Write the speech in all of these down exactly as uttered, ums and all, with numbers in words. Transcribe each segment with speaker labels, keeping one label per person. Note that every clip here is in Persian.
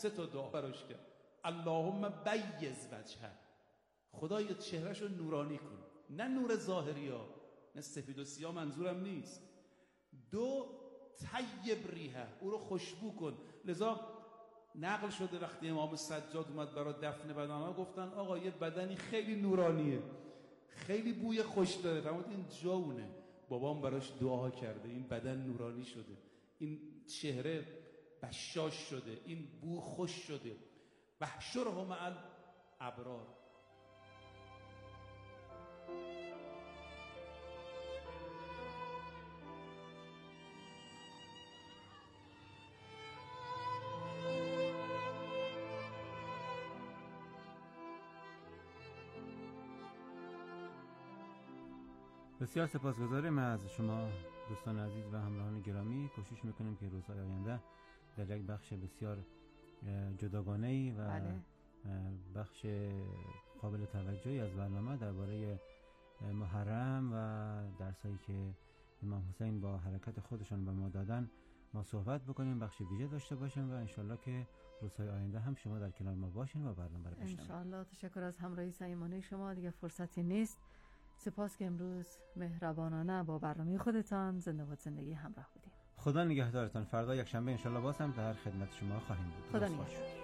Speaker 1: سه تا دعا براش کرد. اللهم بیض وجهه، خدایا چهرهشو نورانی کن، نه نور ظاهری ها، نه سفید و سیاه منظورم نیست. دو، طیب ریحه، او رو خوشبو کن. لذا نقل شده وقتی امام سجاد اومد برای دفن بدن گفتن آقا یه بدنی خیلی نورانیه، خیلی بوی خوش داره، فرمود این جاونه. بابام براش دعا کرده این بدن نورانی شده، این چهره بشاش شده، این بو خوش شده. بحشره مع الابرار.
Speaker 2: بسیار سپاسگزاریم از شما دوستان عزیز و همراهان گرامی. کوشش میکنیم که روزهای آینده در یک بخش بسیار جداگانه‌ای و بله. بخش قابل توجهی از برنامه درباره محرم و درسایی که امام حسین با حرکت خودشان به ما دادن ما صحبت بکنیم، بخش ویژه داشته باشیم و انشالله که روزهای آینده هم شما در کنار ما باشین و برنامه رو بشنوید.
Speaker 3: انشالله. تشکر از همراهی صمیمانه شما. دیگه فرصتی نیست. سپاس که امروز مهربانانه با برنامه خودتان زنده و زندگی همراه بودیم.
Speaker 2: خدا نگهدارتان. فردا یک شنبه انشالله باز هم در خدمت شما خواهیم بود.
Speaker 3: خدا نگهدار.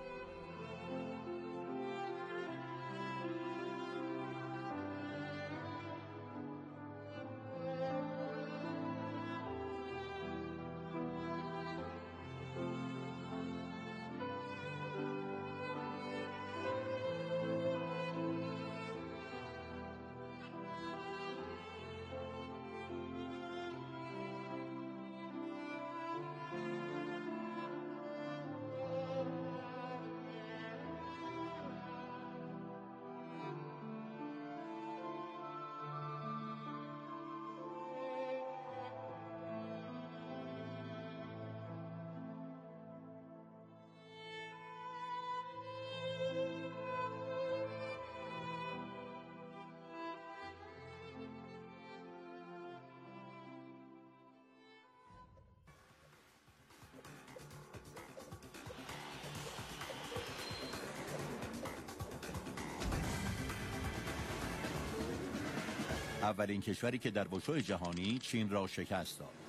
Speaker 4: اولین کشوری که در وشو جهانی چین را شکست داد.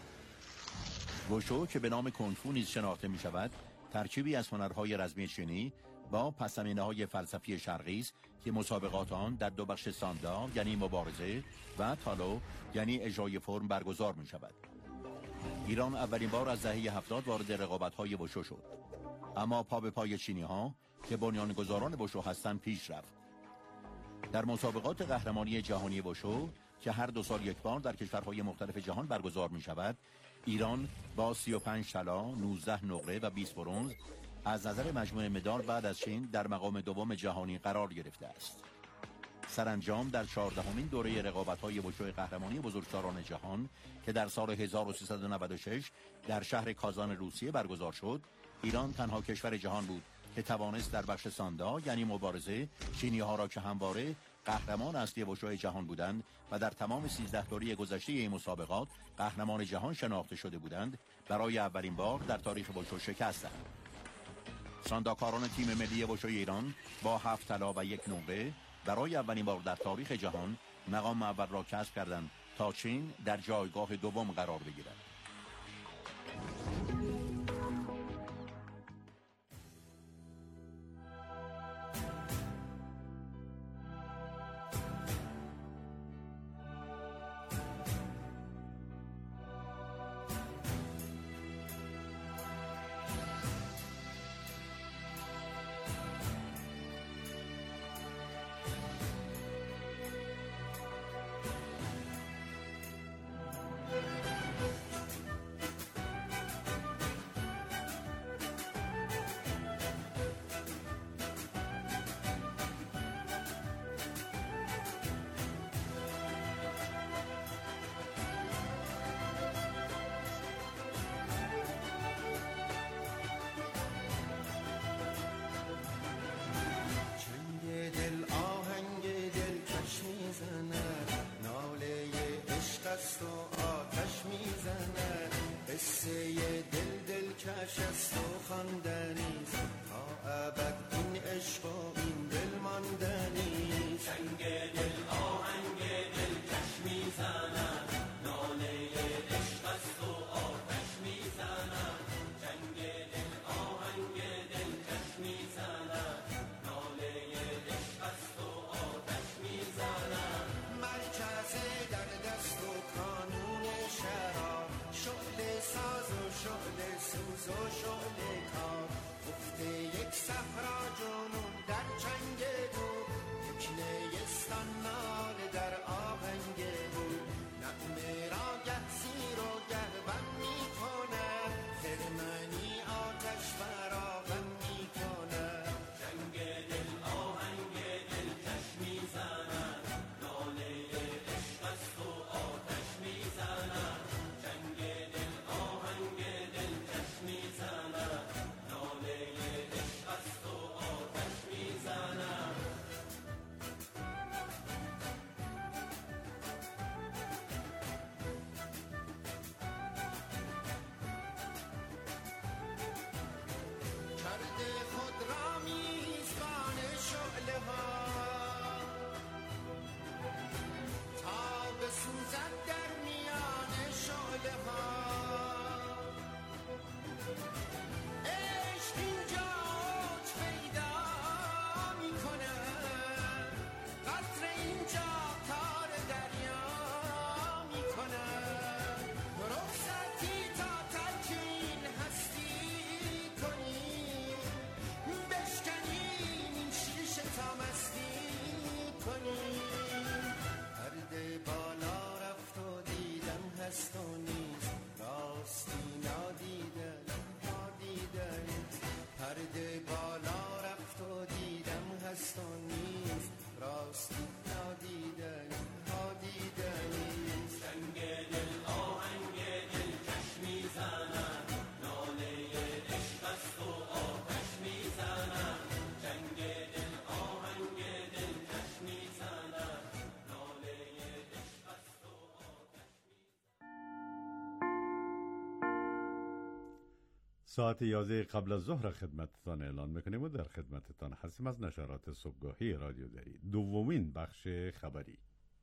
Speaker 4: وشو که به نام کنفو نیز شناخته می شود، ترکیبی از هنرهای رزمی چینی با پس‌زمینه‌های فلسفی شرقی است که مسابقات آن در دو بخش ساندا یعنی مبارزه و تالو یعنی اجرای فرم برگزار می شود. ایران اولین بار از دهه هفتاد وارد رقابت‌های وشو شد، اما پا به پای چینی‌ها که بنیانگذاران وشو هستند پیش رفت. در مسابقات قهرمانی جهانی وشو که هر دو سال یک بار در کشورهای مختلف جهان برگزار می شود، ایران با سی و پنج طلا، نوزده نقره و بیست برنز از نظر مجموع مدال بعد از چین در مقام دوم جهانی قرار گرفته است. سرانجام در چهاردهمین دوره رقابت‌های وشو قهرمانی بزرگسالان جهان که در سال هزار و سیصد و نود و شش در شهر کازان روسیه برگزار شد، ایران تنها کشور جهان بود که توانست در بخش ساندا یعنی مبارزه چینی‌ها را که همواره قهرمان اصلی وشو جهان بودند و در تمام سیزده دوره گذشته این مسابقات قهرمان جهان شناخته شده بودند، برای اولین بار در تاریخ وشو شکست دهند. سانداکاران تیم ملی وشو ایران با هفت طلا و یک نقره برای اولین بار در تاریخ جهان مقام اول را کسب کردند تا چین در جایگاه دوم قرار بگیرد.
Speaker 5: ساعت یازده قبل از ظهر خدمتتان اعلان میکنیم و در خدمتتان هستیم از نشرات صبحگاهی رادیو دری، دومین بخش خبری.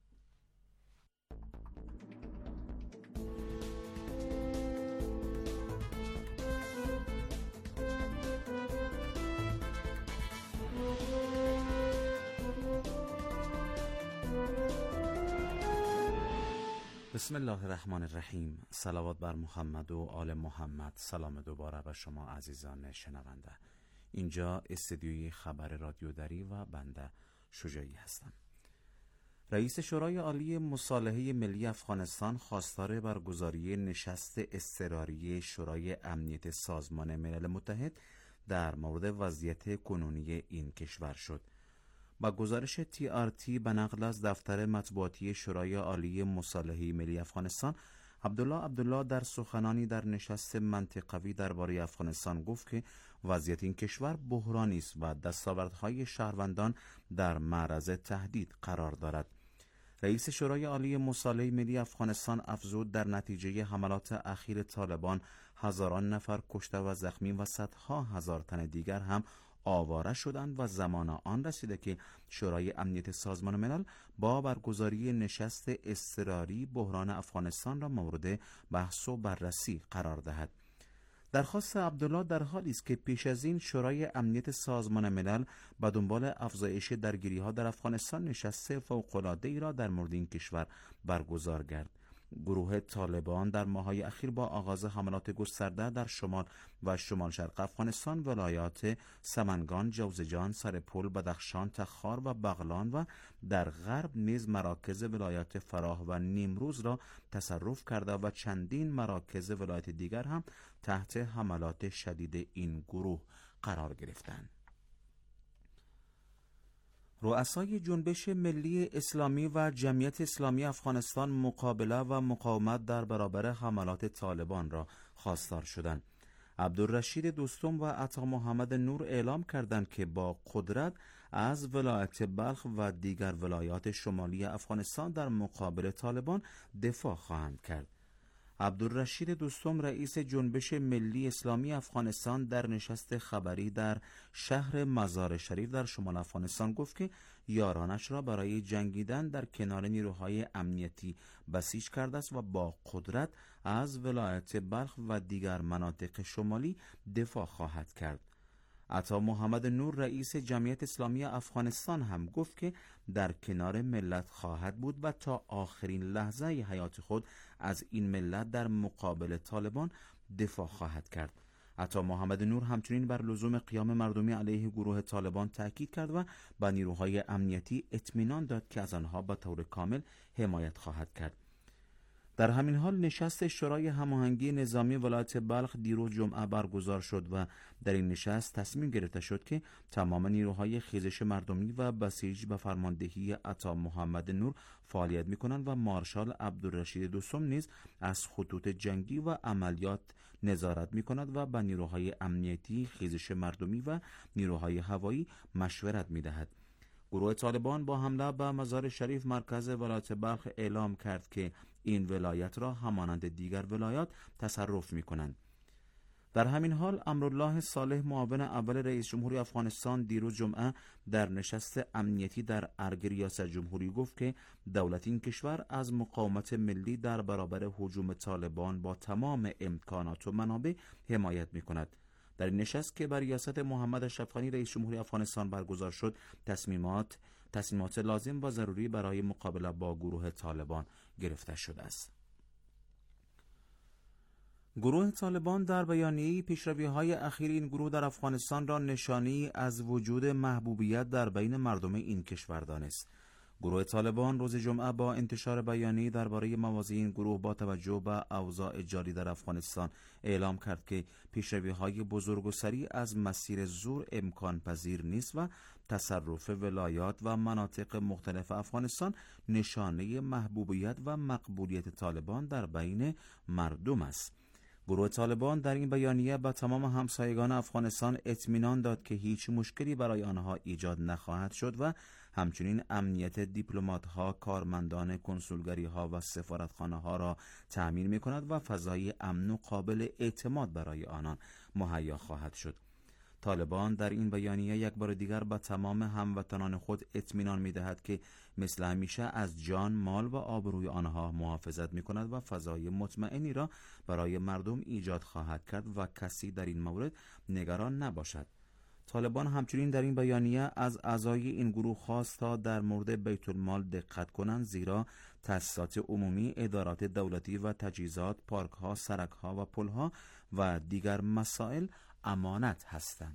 Speaker 6: بسم الله الرحمن الرحیم. صلوات بر محمد و آل محمد. سلام دوباره به شما عزیزان شنونده. اینجا استدیوی خبر رادیو دری و بنده شجاعی هستم. رئیس شورای عالی مصالحه ملی افغانستان خواستار برگزاری نشست اضطراری شورای امنیت سازمان ملل متحد در مورد وضعیت کنونی این کشور شد. با گزارش تی آر تی به نقل از دفتر مطبوعاتی شورای عالی مصالحه ملی افغانستان، عبدالله عبدالله در سخنانی در نشست منطقوی درباره افغانستان گفت که وضعیت این کشور بحرانی است و دستاوردهای شهروندان در معرض تهدید قرار دارد. رئیس شورای عالی مصالحه ملی افغانستان افزود در نتیجه حملات اخیر طالبان هزاران نفر کشته و زخمی و صدها هزار تن دیگر هم آواره شدند و زمان آن رسیده که شورای امنیت سازمان ملل با برگزاری نشست اضطراری بحران افغانستان را مورد بحث و بررسی قرار دهد. درخواست عبدالله در حالی است که پیش از این شورای امنیت سازمان ملل به دنبال افزایش درگیری‌ها در افغانستان نشست فوق‌العاده‌ای را در مورد این کشور برگزار کرد. گروه طالبان در ماه‌های اخیر با آغاز حملات گسترده در شمال و شمال شرق افغانستان، ولایات سمنگان، جوزجان، سرپل، بدخشان، تخار و بغلان و در غرب نیز مراکز ولایات فراه و نیمروز را تصرف کرده و چندین مراکز ولایت دیگر هم تحت حملات شدید این گروه قرار گرفتند. رؤسای جنبش ملی اسلامی و جمعیت اسلامی افغانستان مقابله و مقاومت در برابر حملات طالبان را خواستار شدند. عبدالرشید دوستم و عطا محمد نور اعلام کردند که با قدرت از ولایت بلخ و دیگر ولایات شمالی افغانستان در مقابل طالبان دفاع خواهند کرد. عبدالرشید دوستم رئیس جنبش ملی اسلامی افغانستان در نشست خبری در شهر مزار شریف در شمال افغانستان گفت که یارانش را برای جنگیدن در کنار نیروهای امنیتی بسیج کرده است و با قدرت از ولایت بلخ و دیگر مناطق شمالی دفاع خواهد کرد. عطا محمد نور رئیس جمعیت اسلامی افغانستان هم گفت که در کنار ملت خواهد بود و تا آخرین لحظه حیات خود از این ملت در مقابل طالبان دفاع خواهد کرد. عطا محمد نور همچنین بر لزوم قیام مردمی علیه گروه طالبان تاکید کرد و به نیروهای امنیتی اطمینان داد که از آنها به طور کامل حمایت خواهد کرد. در همین حال نشست شورای هماهنگی نظامی ولایت بلخ دیروز جمعه برگزار شد و در این نشست تصمیم گرفته شد که تمام نیروهای خیزش مردمی و بسیج به فرماندهی عطا محمد نور فعالیت می‌کنند و مارشال عبدالرشید دوستم نیز از خطوط جنگی و عملیات نظارت می‌کند و به نیروهای امنیتی، خیزش مردمی و نیروهای هوایی مشورت می‌دهد. گروه طالبان با حمله به مزار شریف مرکز ولایت بلخ اعلام کرد که این ولایت را همانند دیگر ولایات تصرف می کنند. در همین حال امرالله صالح معاون اول رئیس جمهوری افغانستان دیروز جمعه در نشست امنیتی در ارگ ریاست جمهوری گفت که دولت این کشور از مقاومت ملی در برابر هجوم طالبان با تمام امکانات و منابع حمایت می کند. در این نشست که بر ریاست محمد اشرف غنی رئیس جمهوری افغانستان برگزار شد، تصمیمات تصمیمات لازم و ضروری برای مقابله با گروه طالبان گرفته شده است. گروه طالبان در بیانیه‌ای پیشروی‌های اخیر این گروه در افغانستان را نشانی از وجود محبوبیت در بین مردم این کشور دانست. گروه طالبان روز جمعه با انتشار بیانیه‌ای درباره مواضع این گروه با توجه به اوضاع جاری در افغانستان اعلام کرد که پیشروی‌های بزرگ و سریع از مسیر زور امکان پذیر نیست و تصرف ولایات و مناطق مختلف افغانستان نشانه محبوبیت و مقبولیت طالبان در بین مردم است. گروه طالبان در این بیانیه به تمام همسایگان افغانستان اطمینان داد که هیچ مشکلی برای آنها ایجاد نخواهد شد و همچنین امنیت دیپلمات‌ها، کارمندان کنسولگری‌ها و سفارتخانه‌ها را تأمین می‌کند و فضای امن و قابل اعتماد برای آنان مهیا خواهد شد. طالبان در این بیانیه یک بار دیگر به تمام هموطنان خود اطمینان می‌دهد که مثل همیشه از جان، مال و آبروی آنها محافظت می‌کند و فضای مطمئنی را برای مردم ایجاد خواهد کرد و کسی در این مورد نگران نباشد. طالبان همچنین در این بیانیه از اعضای این گروه خواست تا در مورد بیت المال دقت کنند، زیرا تأسیسات عمومی، ادارات دولتی و تجهیزات، پارک‌ها، سرک‌ها و پل‌ها و دیگر مسائل امانت هستند.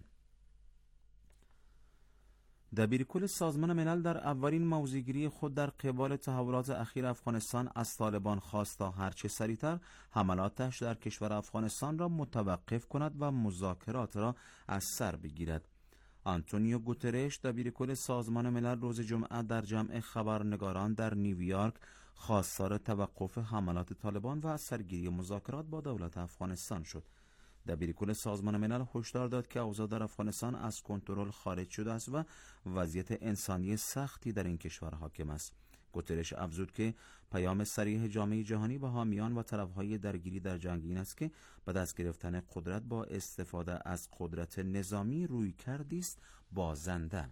Speaker 6: دبیرکل سازمان ملل در اولین موضع‌گیری خود در قبال تحولات اخیر افغانستان از طالبان خواست تا هرچه سریعتر حملاتش در کشور افغانستان را متوقف کند و مذاکرات را از سر بگیرد. آنتونیو گوترش دبیرکل سازمان ملل روز جمعه در جمع خبرنگاران در نیویورک خواستار توقف حملات طالبان و از سرگیری مذاکرات با دولت افغانستان شد. دبیرکل سازمان ملل هشدار داد که اوضاع در افغانستان از کنترل خارج شده است و وضعیت انسانی سختی در این کشور حاکم است. گوترش افزود که پیام صریح جامعه جهانی و حامیان و طرفهای درگیری در جنگ این است که به دست گرفتن قدرت با استفاده از قدرت نظامی روی کردی است بازنده.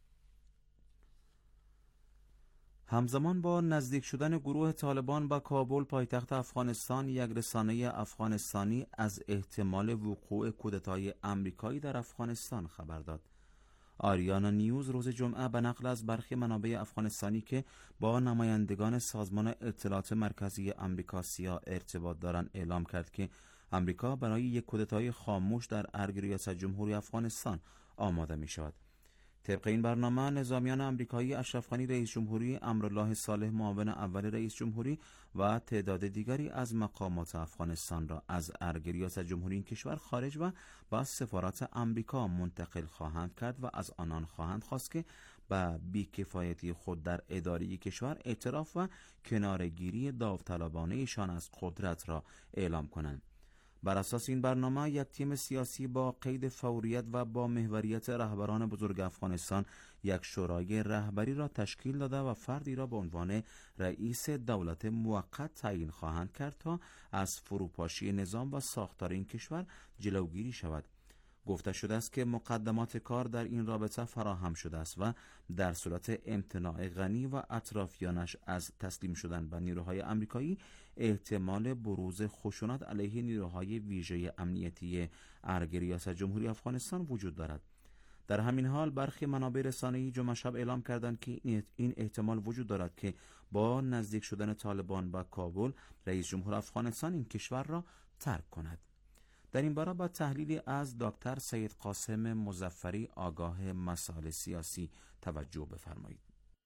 Speaker 6: همزمان با نزدیک شدن گروه طالبان به کابل پایتخت افغانستان، یک رسانه افغانستانی از احتمال وقوع کودتای آمریکایی در افغانستان خبر داد. آریانا نیوز روز جمعه به نقل از برخی منابع افغانستانی که با نمایندگان سازمان اطلاعات مرکزی آمریکا سیا ارتباط دارند اعلام کرد که آمریکا برای یک کودتای خاموش در ارگ ریاست جمهوری افغانستان آماده می شود. طبق این برنامه نظامیان آمریکایی اشرف غنی رئیس جمهوری، امرالله صالح معاون اول رئیس جمهوری و تعداد دیگری از مقامات افغانستان را از ارگ ریاست جمهوری این کشور خارج و با سفارت آمریکا منتقل خواهند کرد و از آنان خواهند خواست که به بی‌کفایتی خود در اداره کشور اعتراف و کنارگیری داوطلبانه ایشان از قدرت را اعلام کنند. بر اساس این برنامه یک تیم سیاسی با قید فوریت و با محوریت رهبران بزرگ افغانستان یک شورای رهبری را تشکیل داده و فردی را به عنوان رئیس دولت موقت تعیین خواهند کرد تا از فروپاشی نظام و ساختار این کشور جلوگیری شود. گفته شده است که مقدمات کار در این رابطه فراهم شده است و در صورت امتناع غنی و اطرافیانش از تسلیم شدن به نیروهای آمریکایی احتمال بروز خشونت علیه نیروهای ویژه امنیتی ارگ ریاست جمهوری افغانستان وجود دارد. در همین حال برخی منابع رسانه‌ای جمعه شب اعلام کردند که این احتمال وجود دارد که با نزدیک شدن طالبان به کابل رئیس جمهور افغانستان این کشور را ترک کند. در این باره با تحلیلی از دکتر سید قاسم مظفری آگاه مسائل سیاسی توجه بفرمایید.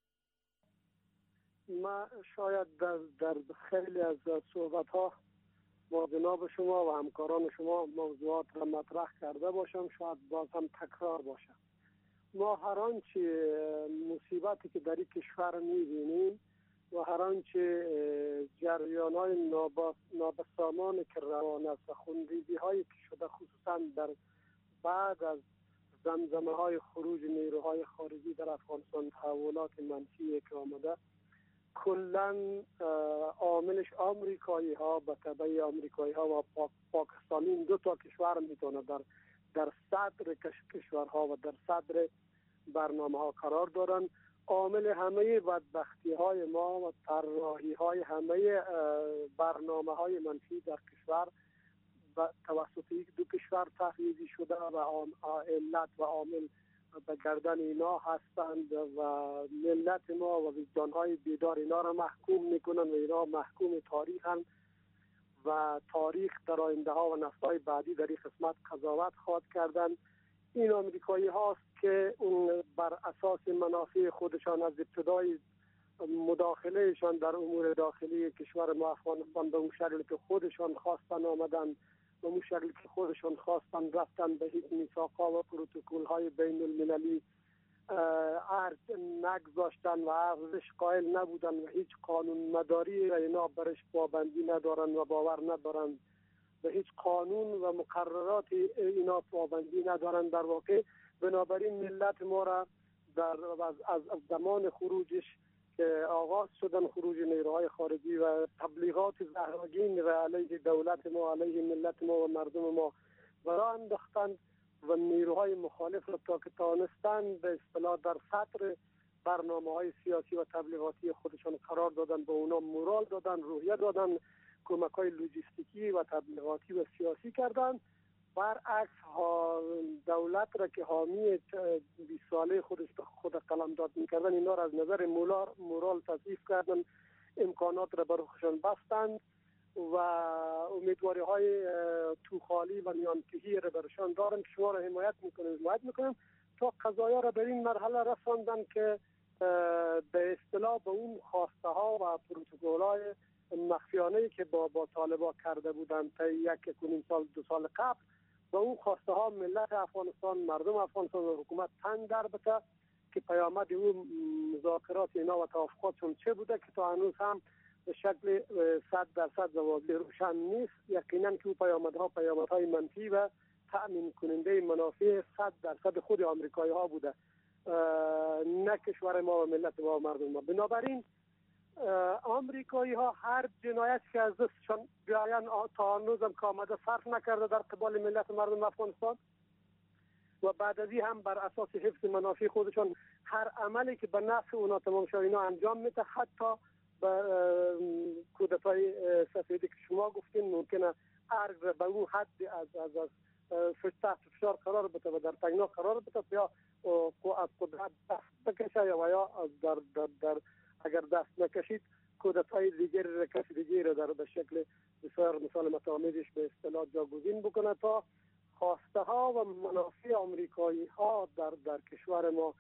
Speaker 7: ما شاید در, در خیلی از صحبت‌ها با جناب شما و همکاران شما موضوعات را مطرح کرده باشم، شاید باز هم تکرار باشم. ما هر آنچه مصیبتی که در این کشور می‌بینیم و هر آنچه جریان‌های نابسامانی که روان است و خونریزی‌هایی که شده خصوصا در بعد از زمزمه‌های خروج نیروهای خارجی در افغانستان، تحولات منفی که آمده، کلاً عاملش آمریکایی ها به تبع آمریکایی ها و پاک پاکستانی، این دو تا کشور میتونه در در صدر کشورها و در صدر برنامه ها قرار دارن. عامل همه بدبختی های ما و طراحی های همه برنامه های منفی در کشور توسط یک دو کشور تحریزی شده و علت و عامل به گردن اینا هستند و ملت ما و وجدانهای بیدار اینا را محکوم میکنن و اینا محکوم تاریخن و تاریخ در آینده ها و نسل‌های بعدی در این قسمت قضاوت خواهد کردن. این آمریکایی هاست که بر اساس منافع خودشان از ابتدای مداخلهشان در امور داخلی کشور ما افغانستان به اون شکلی که خودشان خواستن آمدن، به اون شکلی که خودشان خواستن رفتن، به هیچ میثاق‌ها و پروتکل‌های بین المللی ارج نگذاشتن و ارزش قائل نبودن و هیچ قانون مداری اینا برش پابندی ندارن و باور ندارن، به هیچ قانون و مقررات اینا پابندی ندارن. در واقع بنابراین ملت ما را در از, از زمان خروجش که آغاز شدن خروج نیروهای خارجی و تبلیغات زهرآگین و علیه دولت ما، علیه ملت ما و مردم ما و راه انداختند و نیروهای مخالف را تا که توانستند به اصطلاح در سطر برنامه‌های سیاسی و تبلیغاتی خودشان قرار دادن، به اونا مورال دادن، روحیه دادن، کمک‌های لوجستیکی و تبلیغاتی و سیاسی کردند. برعکس دولت را که حامی بیست ساله خودش خود قلمداد می‌کردن، اینا را از نظر مورال تضعیف کردن، امکانات را بر خودشان بستند و امیدواری های توخالی و میانکهی را برشان دارن که شما را حمایت میکنیم حمایت میکنیم تا قضایا را در این مرحله رساندن که به اصطلاح به اون خواسته ها و پروتکل های مخفیانه که با با طالبان کرده بودند تا یک کنیم سال دو سال قبل، و اون خواسته ها ملت افغانستان، مردم افغانستان و حکومت تنگ در بته که پیامد اون مذاکرات اینا و توافقاتشون چه بوده که تا هنوز هم به شکل صد درصد واضح روشن نیست. یقینا که اون پیامدها پیامدهای منفی و تأمین کننده منافع صد درصد خود آمریکایی ها بوده، نه کشور ما و ملت ما و مردم ما. بنابراین آمریکایی ها هر جنایت که از دستشان بیاین تا هنوز هم که آمده صرف نکرده در قبال ملت مردم افغانستان، و بعد از این هم بر اساس حفظ منافع خودشان هر عملی که به نفع اونا تمام شد اینا انجام میده، حتی به کودتای سفیدی که شما گفتین ممکنه ارگ به اون حد از از از تحت فشار قرار بده و در تنگنا قرار بده یا از قدرت دست بکشه یا یا در در در اگر دست نکشید کودتای دیگری را کسی دیگری را در به شکل بسیار مثال متعامدش به اصطلاح جاگزین بکنه تا خواسته ها و منافع آمریکایی ها در در کشور ما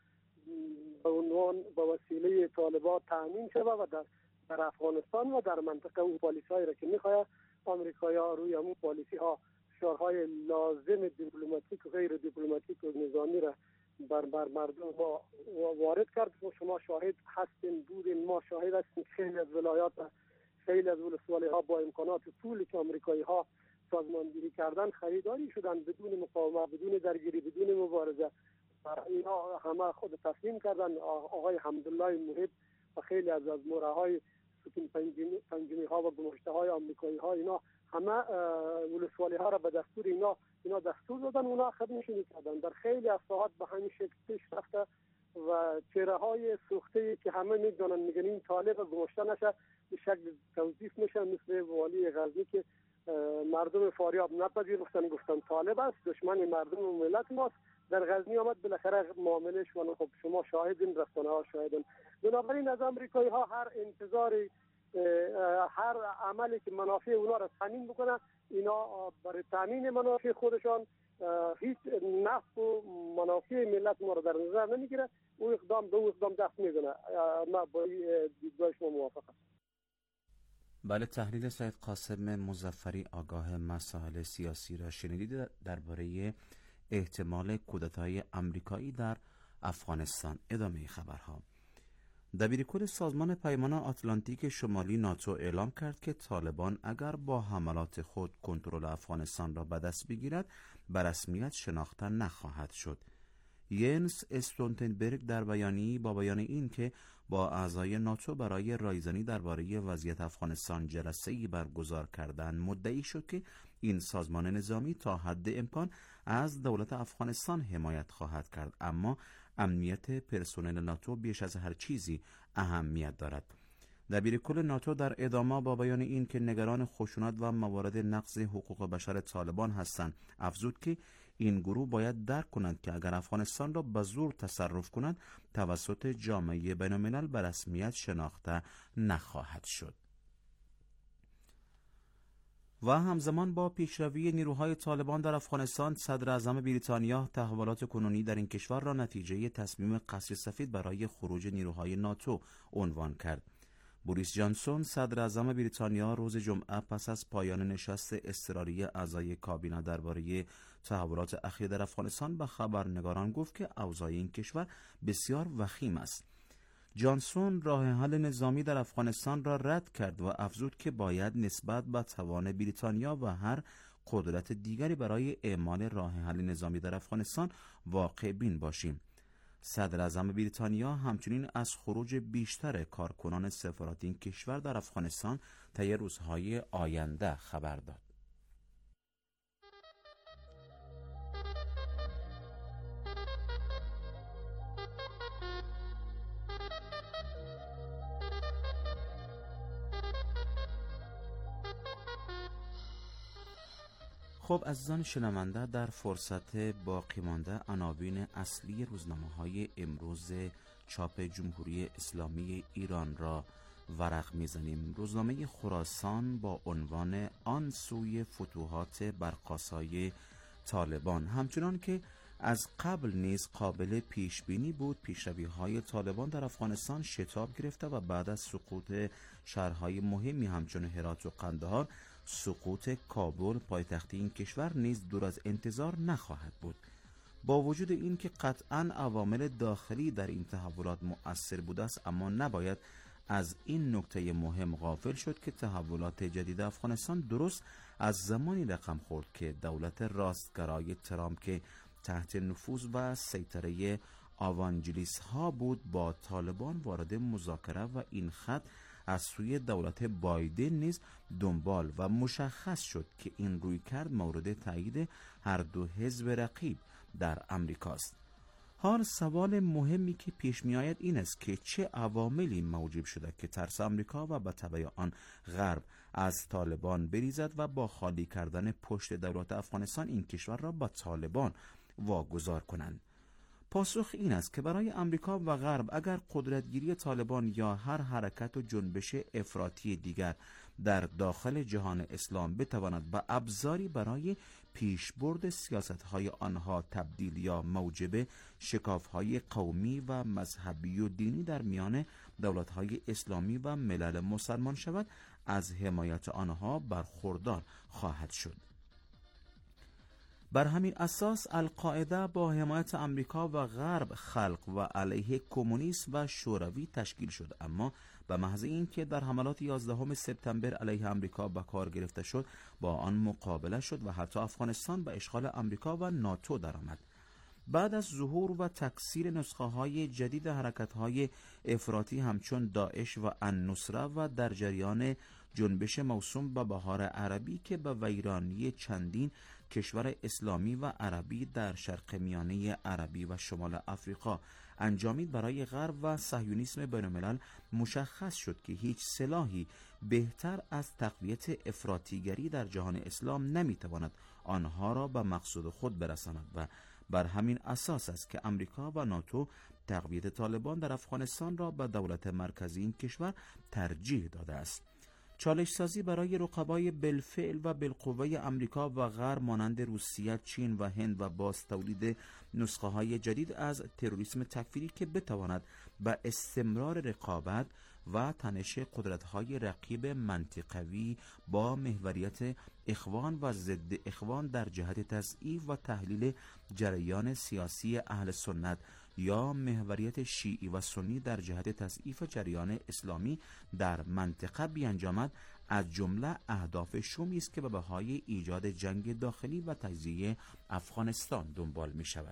Speaker 7: به عنوان به وسیله طالبان تامین شده و در در افغانستان و در منطقه اون پالیسی هایی را که میخواه آمریکایی ها روی اون پالیسی ها فشارهای لازم دیپلماتیک و غیر دیپلماتیک و نظامی را بر بر مردم ما وارد کرد. و شما شاهد هستین بودین، ما شاهد هستیم خیلی از ولایات خیلی از ولسوالی ها با امکانات پولی که آمریکایی ها سازماندهی کردن خریداری شدن بدون مقاومت، بدون درگیری، بدون مبارزه. اینا همه خود تسلیم کردن. آقای حمدالله محب و خیلی از از مورهای ستون پنجمی, پنجمی ها و گماشته های آمریکایی ها اینا همه ولسوالی ها را به دستور اینا اینا دستور دادن، اونا خدمتشون میکردن. در خیلی از ساعات به همین شکل پیش رفته و چهره های سوخته که همه میدونن میگن این طالب گماشته نشه به شکل توصیف میشه، مثل والی غزنی که مردم فاریاب نپذیرفتن، گفتن طالب است، دشمن مردم و ملت ماست. در غزنی آمد بالاخره معاملش و خب شما شاهدین، رسانه ها شاهدین. بنابراین از آمریکایی ها هر انتظاری، هر عملی که منافع اونا را تامین بکنه، اینا برای تامین منافع خودشان هیچ نفع و منافع ملت ما را در نظر نمیگیره، او اقدام به او اقدام دست میزنه. ما با دیدگاه شما موافقم.
Speaker 6: بله، تحلیل سید قاسم مظفری آگاه مسائل سیاسی را شنیدید درباره احتمال کودتای آمریکایی در افغانستان. ادامه خبرها. دبیرکل سازمان پیمان آتلانتیک شمالی ناتو اعلام کرد که طالبان اگر با حملات خود کنترل افغانستان را به دست بگیرد به رسمیت شناخته نخواهد شد. ینس استولتنبرگ در بیانیه‌ای با بیان این که با اعضای ناتو برای رایزنی درباره وضعیت افغانستان جلسه‌ای برگزار کردن مدعی شد که این سازمان نظامی تا حد امکان از دولت افغانستان حمایت خواهد کرد، اما امنیت پرسنل ناتو بیش از هر چیزی اهمیت دارد. دبیرکل ناتو در ادامه با بیان این که نگران خشونت و موارد نقض حقوق بشر طالبان هستند افزود که این گروه باید درک کنند که اگر افغانستان را به زور تصرف کنند توسط جامعه بین‌الملل به رسمیت شناخته نخواهد شد. و همزمان با پیشروی نیروهای طالبان در افغانستان، صدر اعظم بریتانیا تحولات کنونی در این کشور را نتیجه تصمیم قصر سفید برای خروج نیروهای ناتو عنوان کرد. بوریس جانسون صدر اعظم بریتانیا روز جمعه پس از پایان نشست اضطراری اعضای کابینه درباره تحولات اخیر در افغانستان به خبرنگاران گفت که اوضاع این کشور بسیار وخیم است. جانسون راه حل نظامی در افغانستان را رد کرد و افزود که باید نسبت به توان بریتانیا و هر قدرت دیگری برای اعمال راه حل نظامی در افغانستان واقع بین باشیم. صدر اعظم بریتانیا همچنین از خروج بیشتر کارکنان سفارت این کشور در افغانستان طی روزهای آینده خبر داد. خب عزیزان شنونده، در فرصت باقی مانده عناوین اصلی روزنامه‌های امروز چاپ جمهوری اسلامی ایران را ورق میزنیم. روزنامه خراسان با عنوان آن سوی فتوحات برقاسای طالبان، همچنان که از قبل نیز قابل پیش بینی بود پیشروی‌های طالبان در افغانستان شتاب گرفته و بعد از سقوط شهرهای مهمی همچون هرات و قندهار، سقوط کابل پایتخت این کشور نیز دور از انتظار نخواهد بود. با وجود این که قطعاً عوامل داخلی در این تحولات مؤثر بوده است، اما نباید از این نکته مهم غافل شد که تحولات جدید افغانستان درست از زمانی رقم خورد که دولت راستگرای ترامپ که تحت نفوذ و سیطره آوانجلیس ها بود با طالبان وارد مذاکره و این خط از سوی دولت بایدن نیز دنبال و مشخص شد که این رویکرد مورد تایید هر دو حزب رقیب در امریکاست. حال سوال مهمی که پیش می آید این است که چه عواملی موجب شده که ترس آمریکا و به تبع آن غرب از طالبان بریزد و با خالی کردن پشت دولت افغانستان این کشور را با طالبان واگذار کنند. پاسخ این است که برای امریکا و غرب اگر قدرتگیری طالبان یا هر حرکت و جنبش افراطی دیگر در داخل جهان اسلام بتواند به ابزاری برای پیشبرد سیاست‌های آنها تبدیل یا موجب شکاف‌های قومی و مذهبی و دینی در میان دولت‌های اسلامی و ملل مسلمان شود، از حمایت آنها برخوردار خواهد شد. بر همین اساس القاعده با حمایت امریکا و غرب خلق و علیه کمونیسم و شوروی تشکیل شد، اما به محض اینکه در حملات یازدهم سپتامبر علیه امریکا به کار گرفته شد با آن مقابله شد و حتی افغانستان به اشغال امریکا و ناتو درآمد. بعد از ظهور و تکثیر نسخه های جدید حرکت های افراطی همچون داعش و النصره و در جریان جنبش موسوم به بهار عربی که به ویرانی چندین کشور اسلامی و عربی در شرق میانه عربی و شمال افریقا انجامید، برای غرب و صهیونیسم بین‌الملل مشخص شد که هیچ سلاحی بهتر از تقویت افراطیگری در جهان اسلام نمیتواند آنها را به مقصود خود برساند و بر همین اساس است که امریکا و ناتو تقویت طالبان در افغانستان را به دولت مرکزی این کشور ترجیح داده است. چالش سازی برای رقبای بالفعل و بالقوه امریکا و غرب مانند روسیه، چین و هند و باز تولید نسخه های جدید از تروریسم تکفیری که بتواند به استمرار رقابت و تنش قدرت های رقیب منطقوی با محوریت اخوان و ضد اخوان در جهت تضعیف و تحلیل جریان سیاسی اهل سنت یا محوریت شیعی و سنی در جهت تضعیف جریان اسلامی در منطقه بیانجامد، از جمله اهداف شومی است که به بهای ایجاد جنگ داخلی و تجزیه افغانستان دنبال می شود.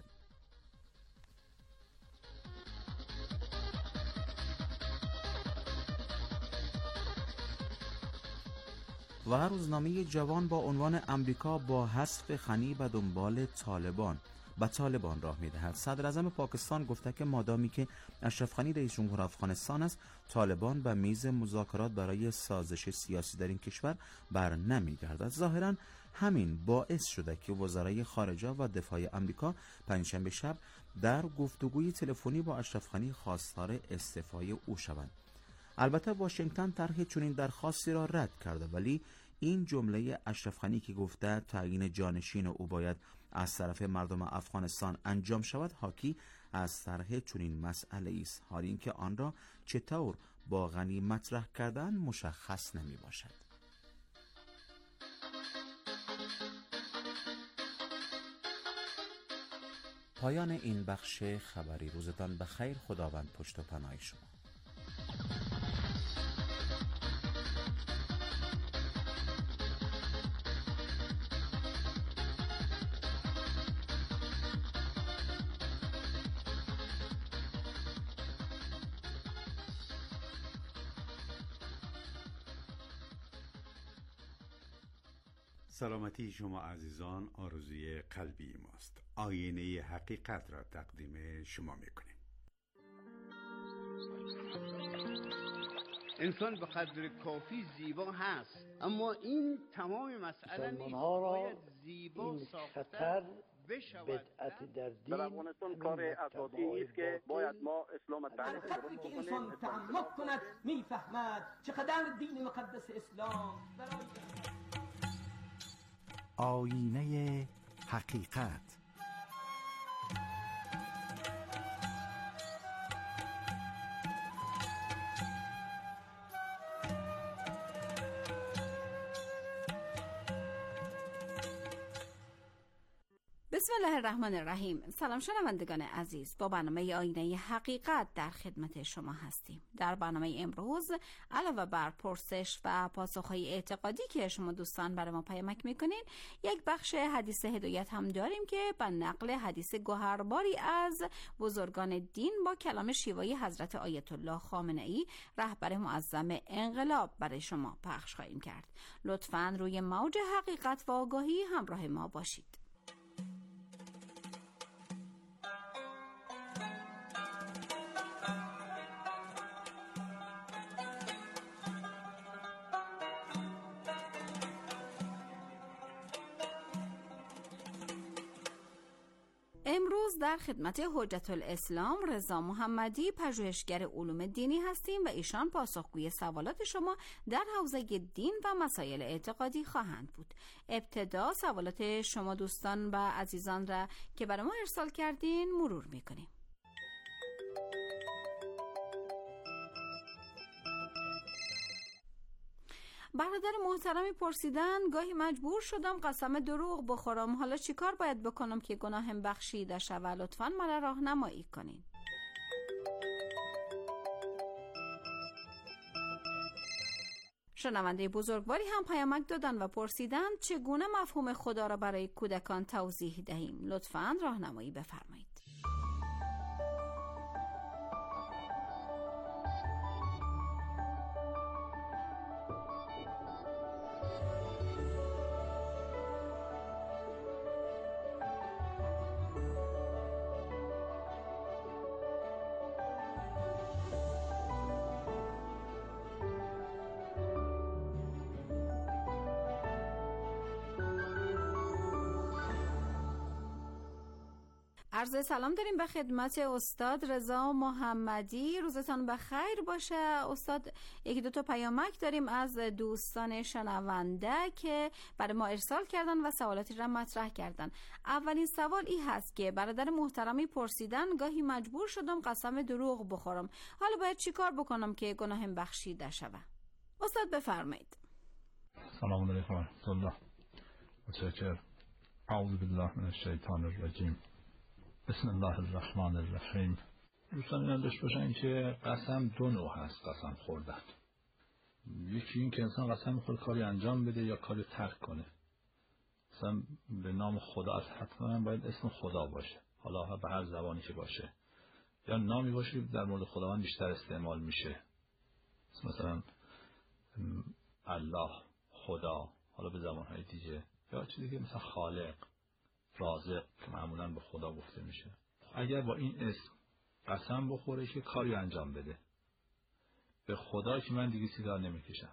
Speaker 6: و روزنامه جوان با عنوان امریکا با حذف خنی به دنبال طالبان به طالبان راه می‌دهد. صدر اعظم پاکستان گفته که مادامی که اشرف غنی رئیس جمهور افغانستان است، طالبان به میز مذاکرات برای سازش سیاسی در این کشور بر نمی‌گردد. ظاهراً همین باعث شده که وزرای خارجه و دفاع آمریکا پنجشنبه شب در گفتگوی تلفنی با اشرف غنی خواستار استعفای او شوند. البته واشنگتن طرح چنین درخواستی را رد کرده، ولی این جمله اشرف غنی که گفته تعیین جانشین او باید از طرف مردم افغانستان انجام شود حاکی از طرح چنین مسئله است، حالی اینکه آن را چطور با غنی مطرح کردن مشخص نمی باشد. پایان این بخش خبری. روزتان بخیر. خداوند پشت و پناه شما.
Speaker 5: سلامتی شما عزیزان آرزوی قلبی ماست. آینه حقیقت را تقدیم شما میکنیم.
Speaker 8: انسان به قدر کافی زیبا هست، اما این تمام مسئله نیست. باید زیبا ساختن بشود.
Speaker 9: بدعت در دین
Speaker 10: در افغانستان کار اساسی است که باید ما اسلام تعریف درست
Speaker 11: که انسان تعمق کند میفهمد چقدر دین مقدس اسلام
Speaker 12: آینه حقیقت.
Speaker 13: بسم الله الرحمن الرحیم. سلام شنوندگان عزیز، با برنامه آینه حقیقت در خدمت شما هستیم. در برنامه امروز علاوه بر پرسش و پاسخهای اعتقادی که شما دوستان برای ما پیامک میکنین، یک بخش حدیث هدایت هم داریم که با نقل حدیث گوهرباری از بزرگان دین با کلام شیوایی حضرت آیت الله خامنه‌ای رهبر معظم انقلاب برای شما پخش خواهیم کرد. لطفاً روی موج حقیقت و آگاهی همراه ما باشید. امروز در خدمت حجت الاسلام رضا محمدی، پژوهشگر علوم دینی هستیم و ایشان پاسخگوی سوالات شما در حوزه دین و مسائل اعتقادی خواهند بود. ابتدا سوالات شما دوستان و عزیزان را که برای ما ارسال کردین مرور میکنیم. برادر محترمی پرسیدن گاهی مجبور شدم قسم دروغ بخورم، حالا چیکار باید بکنم که گناهم بخشیده شود؟ لطفاً مرا راهنمایی کنین. شنونده بزرگواری هم پیامک دادن و پرسیدن چگونه مفهوم خدا را برای کودکان توضیح دهیم؟ لطفاً راهنمایی بفرمایید. عرض سلام داریم به خدمت استاد رضا محمدی. روزتان بخیر باشه استاد. یکی دو تا پیامک داریم از دوستان شنونده که برای ما ارسال کردن و سوالاتی را مطرح کردن. اولین سوال این هست که برادر محترمی پرسیدن گاهی مجبور شدم قسم دروغ بخورم، حالا باید چی کار بکنم که گناهم بخشیده شود؟ استاد بفرمایید.
Speaker 14: سلام علیکم و رحمت الله. متشکرم. اعوذ بالله من الشیطان الرجیم. بسم الله الرحمن الرحیم. دوستان این داشته باشن که قسم دو نوع هست قسم خوردن. یکی این که انسان قسم میخوره کاری انجام بده یا کاری ترک کنه. مثلا به نام خدا حتما باید اسم خدا باشه، حالا به هر زبانی که باشه، یا نامی باشه در مورد خداوند بیشتر استعمال میشه، مثلا الله، خدا، حالا به زبانهای دیگه، یا چیزی که مثلا خالق، رازق که معمولا به خدا گفته میشه. اگر با این اسم قسم بخوره که کاری انجام بده، به خدا که من دیگه سیگار نمیکشم،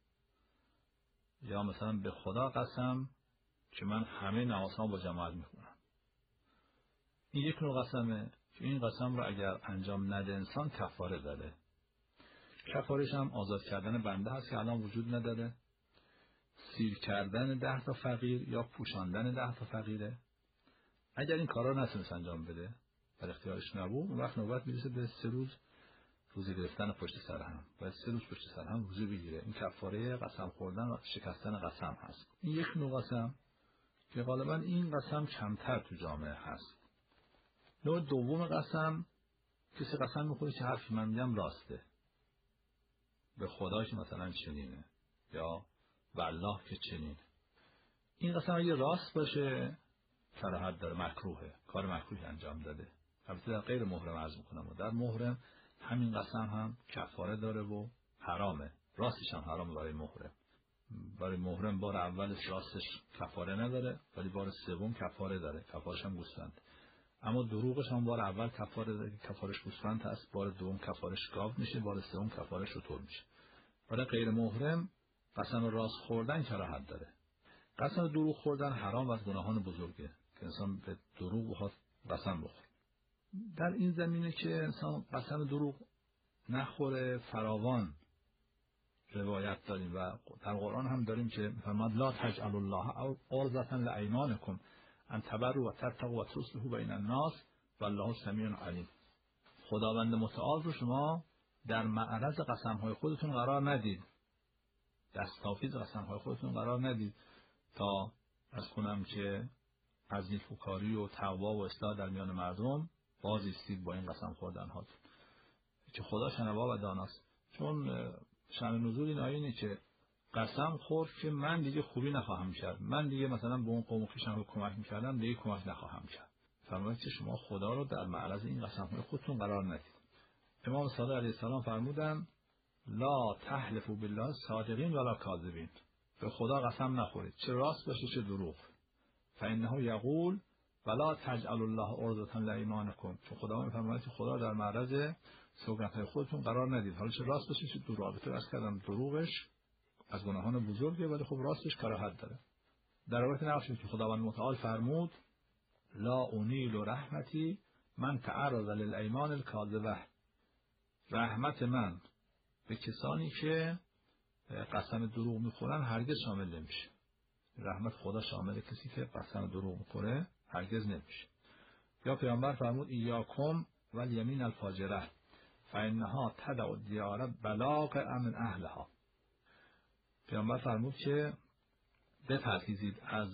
Speaker 14: یا مثلا به خدا قسم که من همه نمازها با جماعت میخونم، این یک نوع قسمه که این قسم رو اگر انجام نده انسان کفاره داره. کفارش هم آزاد کردن بنده هست که الان وجود نداره، سیر کردن ده تا فقیر یا پوشاندن ده تا فقیره. اگر این کارا رو نتونست انجام بده، در اختیارش نبود، اون وقت نوبت میرسه به سه روز روزه گرفتن پشت سر هم، باید سه روز پشت سر هم روزه بگیره. این کفاره قسم خوردن و شکستن قسم هست. این یک نوع قسم که غالبا این قسم کمتر تو جامعه هست. نوع دوم قسم، کسی قسم میخوره که حرفی من میگم راسته، به خدا که مثلا چنینه، یا والله که چنینه. این قسم اگه راست باشه کراهت داره، مکروهه، کار مکروهی انجام داده. البته در غیر محرم عرض میکنم و در محرم همین قسم هم کفاره داره و حرامه، راستش هم حرام برای محرم. برای محرم بار اولش راستش کفاره نداره، ولی بار سوم کفاره داره، کفارش هم گوسفند. اما دروغش هم بار اول کفاره داره، کفارش گوسفند هست، بار دوم کفارش گاو میشه، بار سوم کفارش شتر میشه. برای غیر محرم قسم راست خوردن کراهت داره. قسم دروغ خوردن حرام و از گناهان بزرگه که انسان به دروغ بخواد قسم بخوره. در این زمینه که انسان قسم دروغ نخوره فراوان روایت داریم و در قرآن هم داریم که فرمود لا تجعلوا الله عرضة لایمانکم ان تبروا و تتقوا و تصلحوا بین الناس والله سمیع علیم. خداوند متعال رو شما در معرض قسم‌های خودتون قرار ندید، دستاویز قسم‌های خودتون قرار ندید تا از کنم که از نیکوکاری و تقوا و اصلاح در میان مردم باز ایستید با این قسم خوردن هاتون که خدا شنوا و داناست. چون شأن نزول این آیه اینه که قسم خورد که من دیگه خوبی نخواهم کرد، من دیگه مثلا به اون قوم خویشم رو کمک میکردم دیگه کمک نخواهم کرد. فرمود که شما خدا رو در معرض این قسم‌های خودتون قرار ندید. امام صادق علیه السلام فرمودن لا تحلفوا بالله صادقین ولا کاذبین. به خدا قسم نخورید، چه راست باشه چه دروغ. فانه یقول ولا تجعلوا الله عرضة لایمانکم. چون خدا میفرماید که خدا در معرض سوگندهای خودتون قرار ندید، حالا چه راست باشه چه دروغ. البته عرض کردم دروغش از گناهان بزرگه ولی خب راستش کراهت داره. در روایت نقل شد که خداوند متعال فرمود لا انیل رحمتی من تعرض للایمان الکاذبه. رحمت من به کسانی که قسم دروغ میخورن هرگز شامل نمیشه. رحمت خدا شامل کسی که قسم دروغ میخوره هرگز نمیشه. یا پیامبر فرمود ایاکم والیمین الفاجره فانها تدع الدیار بلاغ من اهلها. پیامبر فرمود که بپرهیزید از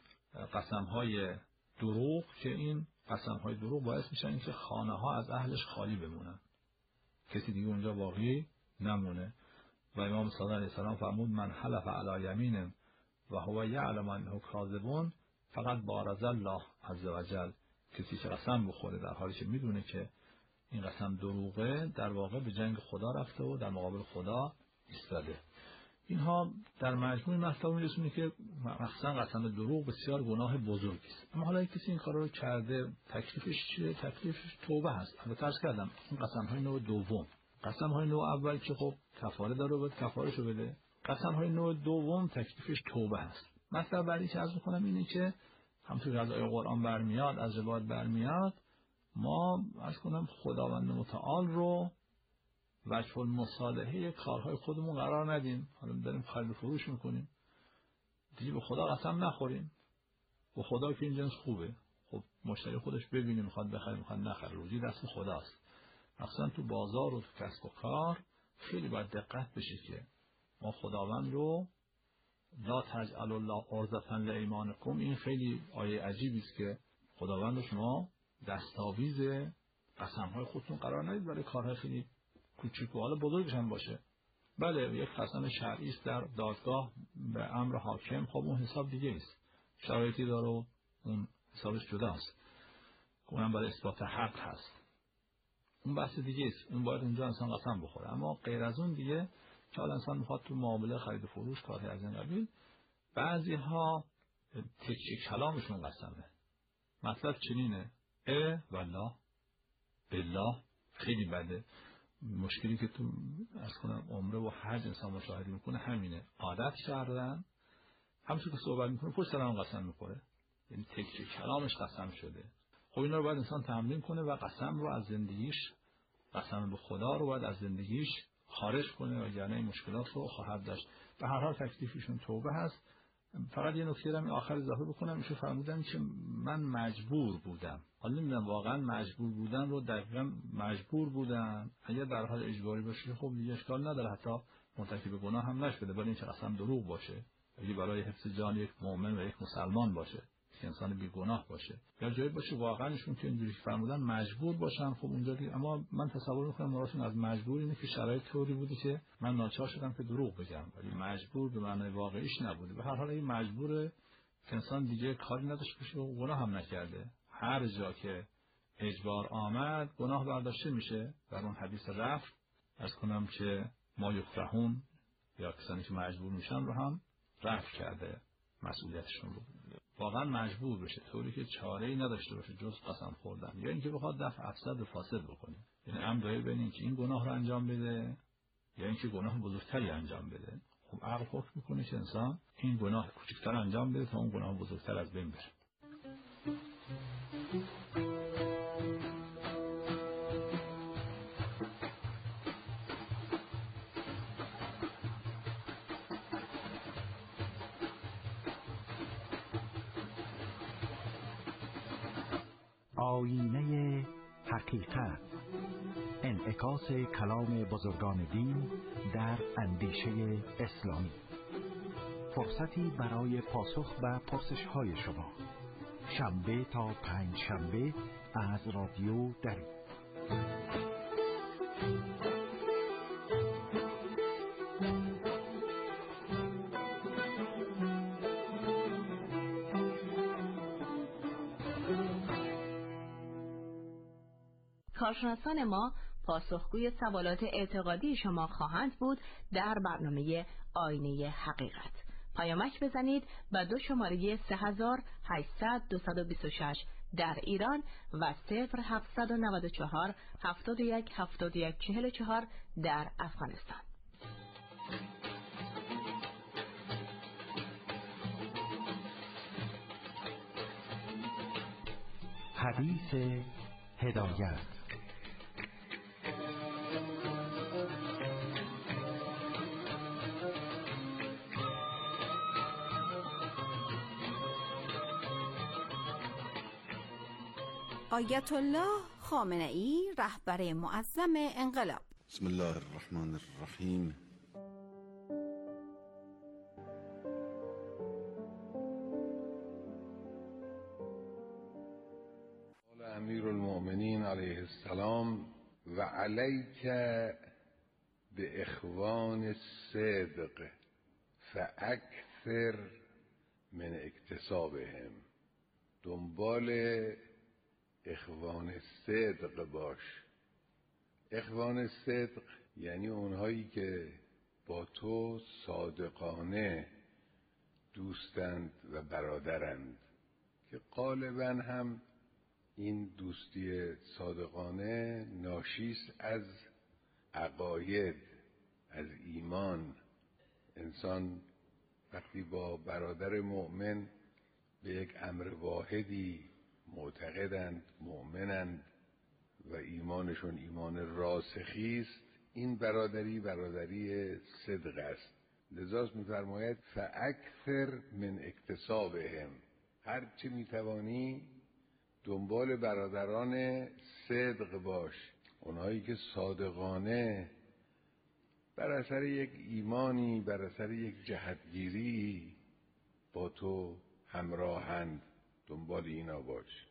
Speaker 14: قسم‌های دروغ که این قسم‌های دروغ باعث میشن که خانه‌ها از اهلش خالی بمونن، کسی دیگه اونجا باقی نمونه. و امام صادق علیه السلام فرمود من حلف علی یمین و هو یعلم انه کاذب فقط بارز الله عز وجل. کسی که قسم بخوره در حالی که میدونه که این قسم دروغه در واقع به جنگ خدا رفته و در مقابل خدا ایستاده. اینها در مجموع مطلب میرسونه که مخصوصا قسم دروغ بسیار گناه بزرگی است. اما حالا کسی این کارا رو کرده تکلیفش چیه؟ تکلیفش توبه هست. البته عرض کردم این قسم های نوع دوم، قسم های نوع اول که خب کفاره داره باید کفارهشو بده، قسم های نوع دوم تکلیفش توبه هست. مطلب بعدی که عرض می‌کنم اینه که همونطور که از آیه قرآن برمیاد از روایات برمیاد ما عرض کنم خداوند متعال رو وجه المصالحه کارهای خودمون قرار ندیم. حالا داریم خرید و فروش میکنیم دیگه به خدا قسم نخوریم، به خدا که این جنس خوبه، خب مشتری خودش ببینه میخواد بخره میخواد نخره، روزی دست خداست. مثلا تو بازار و تو کسب و کار خیلی باید دقت بشه که ما خداوند رو لا تجعلوا الله عرضة لایمانکم. این خیلی آیه عجیبی است که خداوند رو شما دستاویز قسم‌های خودتون قرار ندید برای کارهای خیلی کوچیک و حالا بزرگش هم باشه. بله یک قسم شرعی است در دادگاه به امر حاکم، خب اون حساب دیگه است، شرایطی داره و اون حسابش جداست، اونم برای اثبات حق هست، اون بحث دیگه است، اون باید اونجا انسان قسم بخوره. اما غیر از اون دیگه که حالا انسان میخواد تو معامله خرید و فروش کاری از این قبیل، بعضی ها تکیه کلامشون قسمه. مطلب چنینه اه والله بالله. خیلی بده. مشکلی که تو از کنم عمره و حج انسان مشاهده میکنه همینه، عادت کردن همونطور که صحبت میکنه پشت سر هم قسم میخوره، یعنی تکیه کلامش قسم شده. خب اینا رو باید انسان تمرین کنه و قسم رو از زندگیش، قسم به خدا رو باید از زندگیش خارج کنه و یعنی مشکلات رو خواهد داشت. به هر حال تکلیفشون توبه هست. فقط یه نکته رو آخر اضافه بکنم، ایشون فرمودن که من مجبور بودم. حالا نمیدونم واقعا مجبور بودن رو دقیقاً مجبور بودن، اگر در حال اجباری باشه خب دیگه اشکال نداره، حتی مرتکب گناه هم نشده، ولی این چه قسم دروغ باشه، اگه برای حفظ جان یک مؤمن و یک مسلمان باشه که انسان بی گناه باشه، یا جایی باشه واقعا ایشون که اینجوری فرمودن مجبور باشن، خب اونجا دیگه. اما من تصور میکنم مرادشون از مجبور اینه که شرایط طوری بوده که من ناچار شدم که دروغ بگم، ولی مجبور به معنای واقعیش نبوده. به هر حال این مجبوره که انسان دیگه کاری نداشته باشه و گناه هم نکرده. هر جا که اجبار آمد گناه برداشته میشه. در اون حدیث رفت از کنم که ما یکرهون یا کسانی که مجبور میشن رو هم رفت کرده مسئولیتشون رو، واقعا مجبور بشه طوری که چاره‌ای نداشته باشه جز قسم خوردن، یا اینکه بخواد دفع افسد و فاسد بکنه، یعنی عمد بین اینکه این گناه رو انجام بده یا اینکه گناه بزرگتری انجام بده، خب عقل حکم میکنه که انسان این گناه کوچکتر انجام بده تا اون گناه بزرگتر از بین بره.
Speaker 12: آیینه حقیقت، انعکاس کلام بزرگان دین در اندیشه اسلامی. فرصتی برای پاسخ به پرسش‌های شما، شنبه تا پنج شنبه از رادیو دری.
Speaker 9: کارشناسان ما پاسخگوی سوالات اعتقادی شما خواهند بود در برنامه آینه حقیقت. پیامک بزنید به دو شماره سه هزار و هشتصد دویست و بیست و شش در ایران و صفر هفتصد و نود و چهار هفتاد و یک هفتاد و یک چهل و چهار در افغانستان.
Speaker 12: حدیث هدایت.
Speaker 13: آیت الله خامنه‌ای، رهبر معظم انقلاب.
Speaker 15: بسم الله الرحمن الرحیم. قال امیر المؤمنین علیه السلام و علیک به اخوان صدق فاکثر من اکتسابهم. دنبال اخوان صدق باش. اخوان صدق یعنی اونهایی که با تو صادقانه دوستند و برادرند، که غالبا هم این دوستی صادقانه ناشیست از عقاید، از ایمان. انسان وقتی با برادر مؤمن به یک امر واحدی معتقدند، مؤمنند و ایمانشون ایمان راسخی است، این برادری برادری صدق است. لذا می‌فرماید فاکثر من اکتسابهم، هر چه میتوانی دنبال برادران صدق باش، اونهایی که صادقانه بر اثر یک ایمانی، بر اثر یک جهتگیری با تو همراهند، دنبال اینا باش.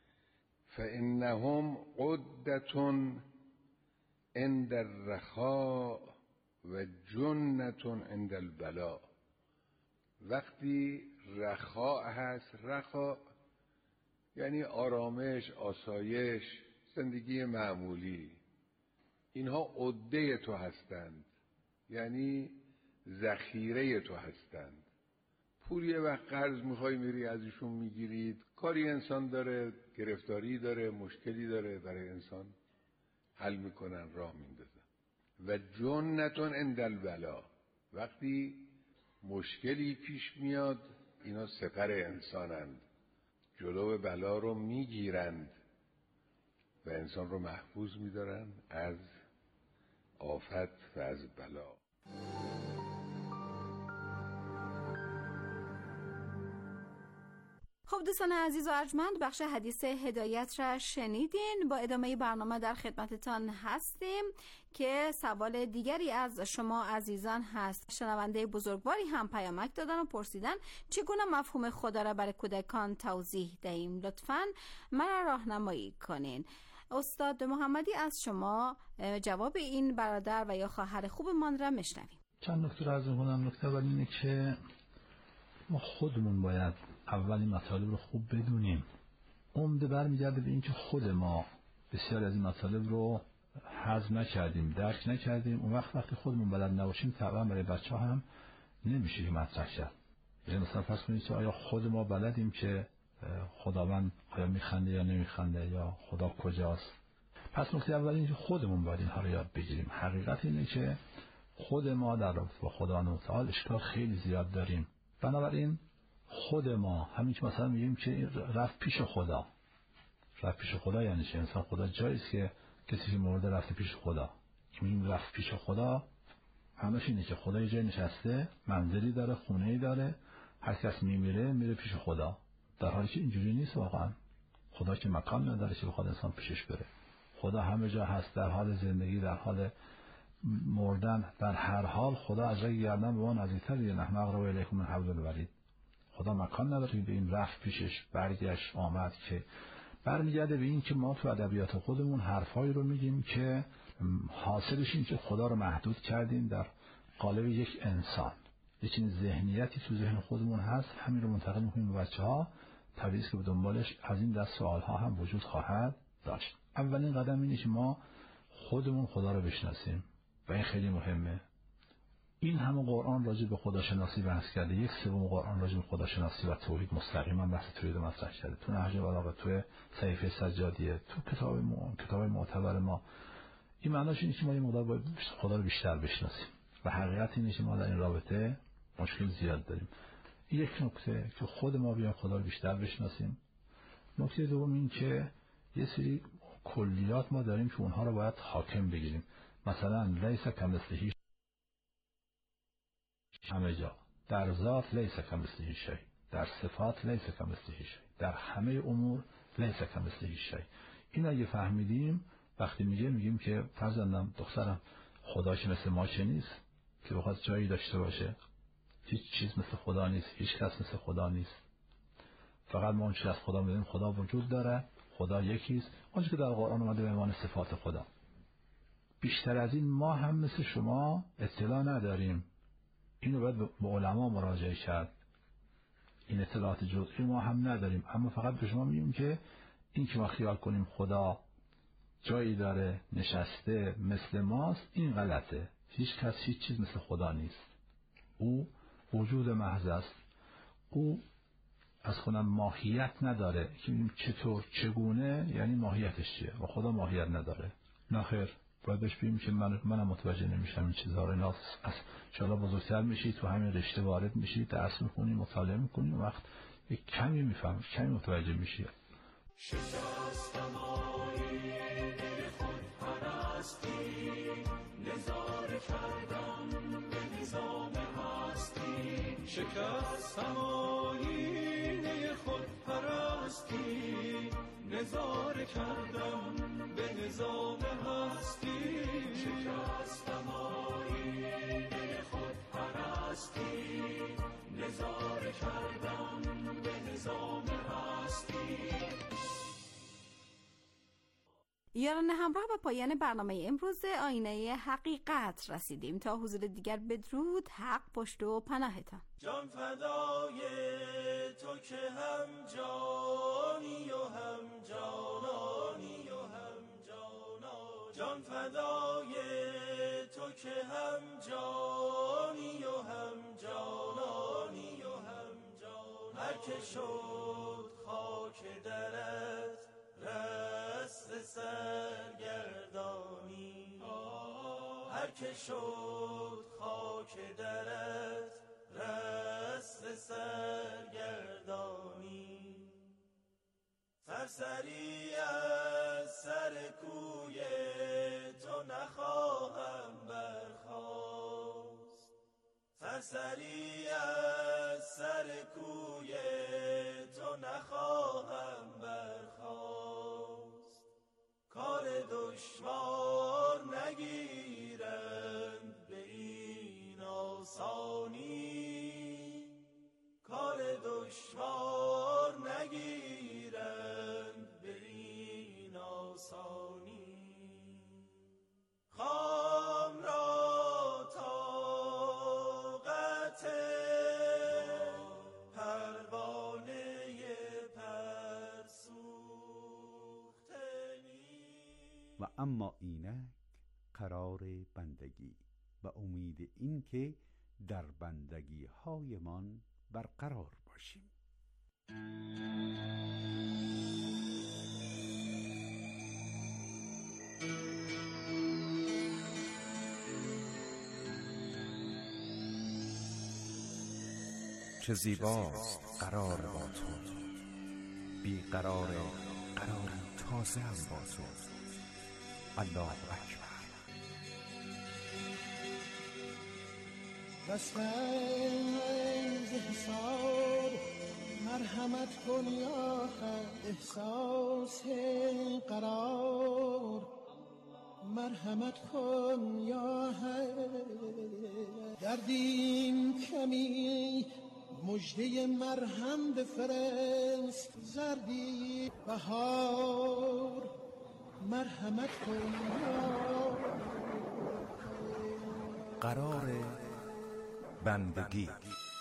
Speaker 15: فانهم عدة عند الرخاء و جنة عند البلاء. وقتی رخاء هست، رخاء یعنی آرامش، آسایش، زندگی معمولی، اینها عده تو هستند، یعنی ذخیره تو هستند. پول یه وقت قرض میخوای میری ازشون میگیرید، کاری انسان داره، گرفتاری داره، مشکلی داره، برای انسان حل میکنن، راه میندازن. و جنتون عند البلا، وقتی مشکلی پیش میاد اینا سپر انسانند، جلو بلا رو میگیرند و انسان رو محفوظ میدارن از آفت و از بلا.
Speaker 13: خب دوستان عزیز و ارجمند، بخش حدیث هدایت را شنیدین. با ادامه برنامه در خدمتتان هستیم که سوال دیگری از شما عزیزان هست. شنونده بزرگواری هم پیامک دادن و پرسیدن چگونه مفهوم خدا را برای کودکان توضیح دهیم، لطفاً مرا راهنمایی کنین. استاد محمدی از شما جواب این برادر و یا خواهر خوبمان را میشنویم.
Speaker 14: چند نکته را عرض می‌کنم. نکته اول اینه که ما خودمون باید اول این مطالب رو خوب بدونیم. عمده برمیگرده به اینکه خود ما بسیار از این مطالب رو هضم نکردیم، درک نکردیم. اون وقت وقتی خودمون بلد نباشیم طبعا برای بچه‌ها هم نمیشه که مطرح شد. یعنی مثلا فرض کنید که آیا خود ما بلدیم که خداوند آیا میخنده یا نمیخنده، یا خدا کجاست؟ پس نکته اول اینه که خودمون باید اینها رو یاد بگیریم. حقیقت اینه که خود ما در رابطه با خدا متعال اشکال خیلی زیاد داریم. بنابراین خود ما همین که مثلا میگیم که رفت پیش خدا، رفت پیش خدا یعنی چه؟ انسان خدا جایی است که کسی که مرده رفته پیش خدا. میگیم رفت پیش خدا همش اینه که خدا یه جای نشسته، منزلی داره، خونه‌ای داره، هر کس میمیره میره پیش خدا، در حالی که اینجوری نیست. واقعا خدا که مکان نداره که بخواد انسان پیشش بره. خدا همه جا هست، در حال زندگی، در حال مردن، در هر حال خدا از رگ گردن به ما نزدیک‌تره. نحن اقرب الیکم من حبل الورید. خدا مکان نداره که این رفت پیشش، برگشت، آمد، که برمیگرده به این که ما تو ادبیات خودمون حرفایی رو میگیم که حاصلش این که خدا رو محدود کردیم در قالب یک انسان. یه چنین ذهنیتی تو ذهن خودمون هست، همین رو منتقل می‌کنیم به بچه‌ها. طبیعیه که به دنبالش از این دست سوال‌ها هم وجود خواهد داشت. اولین قدم اینه که ما خودمون خدا رو بشناسیم و این خیلی مهمه. این همه قرآن راجع به خداشناسی بحث کرده. یک سوم قرآن راجع به خداشناسی و توحید مستقیما بحث توحید مطرح کرده. تو نهج البلاغه، تو صحیفه سجادیه، تو کتاب ما، کتاب معتبر ما. این معناش اینه که ما یه مقدار باید خدا رو بیشتر بشناسیم و حقیقت اینه که ما در این رابطه مشکل زیاد داریم. این یک نکته که خود ما بیایم خدا رو بیشتر بشناسیم. نکته دوم این که یه سری کلیات ما داریم که اونها رو باید حاکم بگیریم. مثلا لیس کمثله همه جا، در ذات لیس کمثله شیء، در صفات لیس کمثله شیء، در همه امور لیس کمثله شیء. این اگه فهمیدیم، وقتی میگه میگیم که فرزندم، دخترم، خدا که مثل ما چه نیست که بخواد جایی داشته باشه. هیچ چیز مثل خدا نیست، هیچ کس مثل خدا نیست. فقط ما اون چیز از خدا میدونیم خدا وجود داره، خدا یکیست، اونچه که در قرآن اومده به عنوان صفات خدا. بیشتر از این ما هم مثل شما اطلاع نداریم. اینو باید به علما مراجعه کرد. این اطلاعات جزئی ما هم نداریم، اما فقط به شما میگیم که این که ما خیال کنیم خدا جایی داره نشسته مثل ماست، این غلطه. هیچ کس هیچ چیز مثل خدا نیست. او وجود محض است. او از خودم ماهیت نداره که ببینیم چطور چگونه، یعنی ماهیتش چیه، و خدا ماهیت نداره. نه خیر، باید بهش بگیم که من منم متوجه نمیشم این چیزها رو. اینا از انشاءالله بزرگتر میشی، تو همین رشته وارد میشی، درس میخونی، مطالعه میکنی، و وقت یک کمی میفهمی، کمی متوجه میشی.
Speaker 16: شکستم آیینه خود پرستی، نظاره کردم به نظام هستی. شکستم آیینه خود پرستی، نظاره کردم به نظام هستی. شکستم آیینه خود پرستی، نظاره کردم به نظام هستی.
Speaker 13: یاران همراه، به پایان برنامه امروز آینه حقیقت رسیدیم. تا حضور دیگر بدرود، حق پشت و پناهتان.
Speaker 16: جان فدای تو که هم جانی و هم جانانی و هم جانا. جان فدای تو که هم جانی و هم جانانی و هم جانا. هر که شد خاک درت رست سرگردانی، هر که شد خاک درت رست سرگردانی. سرسری از سر کوی تو نخواهم برخاست، سرسری از سر کوی تو نخواهم برخاست. کار دشوار نگیرند به این آسانی، کار دشوار نگیرند به این آسانی. خام را طاقت پروانه
Speaker 5: و اما اینک قرار بندگی و امید این که در بندگی هایمان برقرار باشیم.
Speaker 12: چه زیباست قرار با تو، بی قرار قراری تازه هم با تو. الله اکبر.
Speaker 17: بسمز حساب مرحمت کن یا حد، احساس قرار مرحمت کن یا حد، دردیم کمی مجده مرهم بفرست، زردی بهار مرحمت کن یا
Speaker 12: قرار بندگی.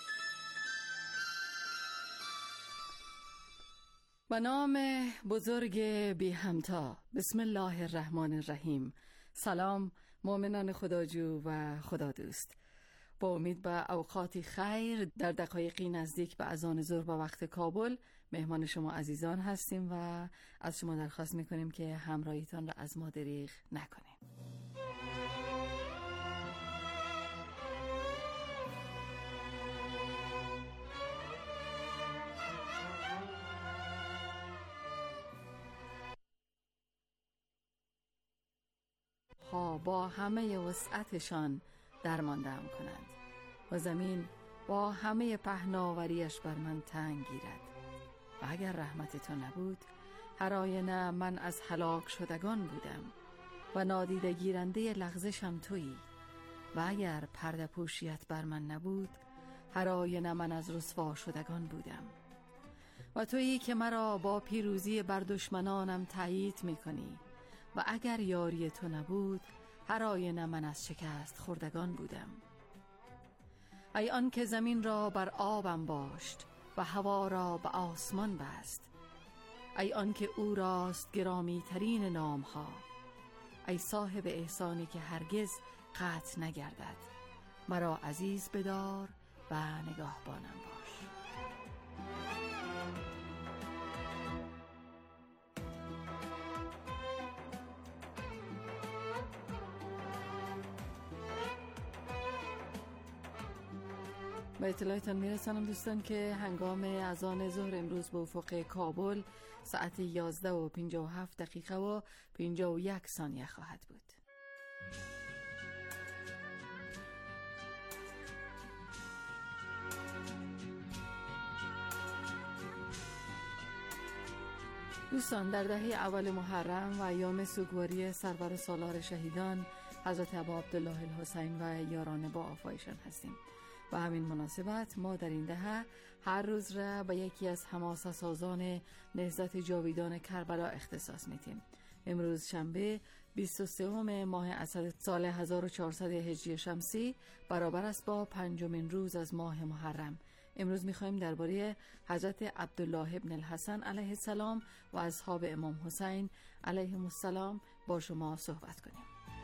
Speaker 3: به نام بزرگ بی همتا، بسم الله الرحمن الرحیم. سلام مؤمنان خداجو و خدا دوست. با امید به اوقات خیر در دقایقی نزدیک به اذان ظهر به وقت کابل مهمان شما عزیزان هستیم و از شما درخواست میکنیم که همراهیتان را از ما دریغ نکنیم. ها با همه وسعتشان درماندم کنند و زمین با همه پهناوریش بر من تنگ گیرد. و اگر رحمت تو نبود، هر آینه من از هلاک شدگان بودم و نادیده گیرنده لغزشم تویی. و اگر پرده پوشیت بر من نبود، هر آینه من از رسوا شدگان بودم. و تویی که مرا با پیروزی بر دشمنانم تایید میکنی. و اگر یاری تو نبود، هر آینه من از شکست خوردگان بودم. ای آن که زمین را بر آبم باشت و هوا را به آسمان بست، ای آن که او راست گرامی ترین نام ها، ای صاحب احسانی که هرگز قطع نگردد، مرا عزیز بدار و نگاهبانم باش. به اطلاعتان میرسانم دوستان که هنگام اذان ظهر امروز به افق کابل ساعت یازده و پنجاه و هفت دقیقه و پنجاه و یک ثانیه خواهد بود. دوستان، در دهه اول محرم و ایام سوگواری سرور سالار شهیدان حضرت ابا عبدالله الحسین و یاران با آفایشان هستیم. و همین مناسبت ما در این دهه هر روز را به یکی از حماسه سازان نهضت جاویدان کربلا اختصاص میدیم. امروز شنبه بیست و سوم ماه اسد سال هزار و چهارصد هجری شمسی برابر است با پنجمین روز از ماه محرم. امروز میخوایم درباره حضرت عبدالله ابن الحسن علیه السلام و اصحاب امام حسین علیهم السلام با شما صحبت کنیم.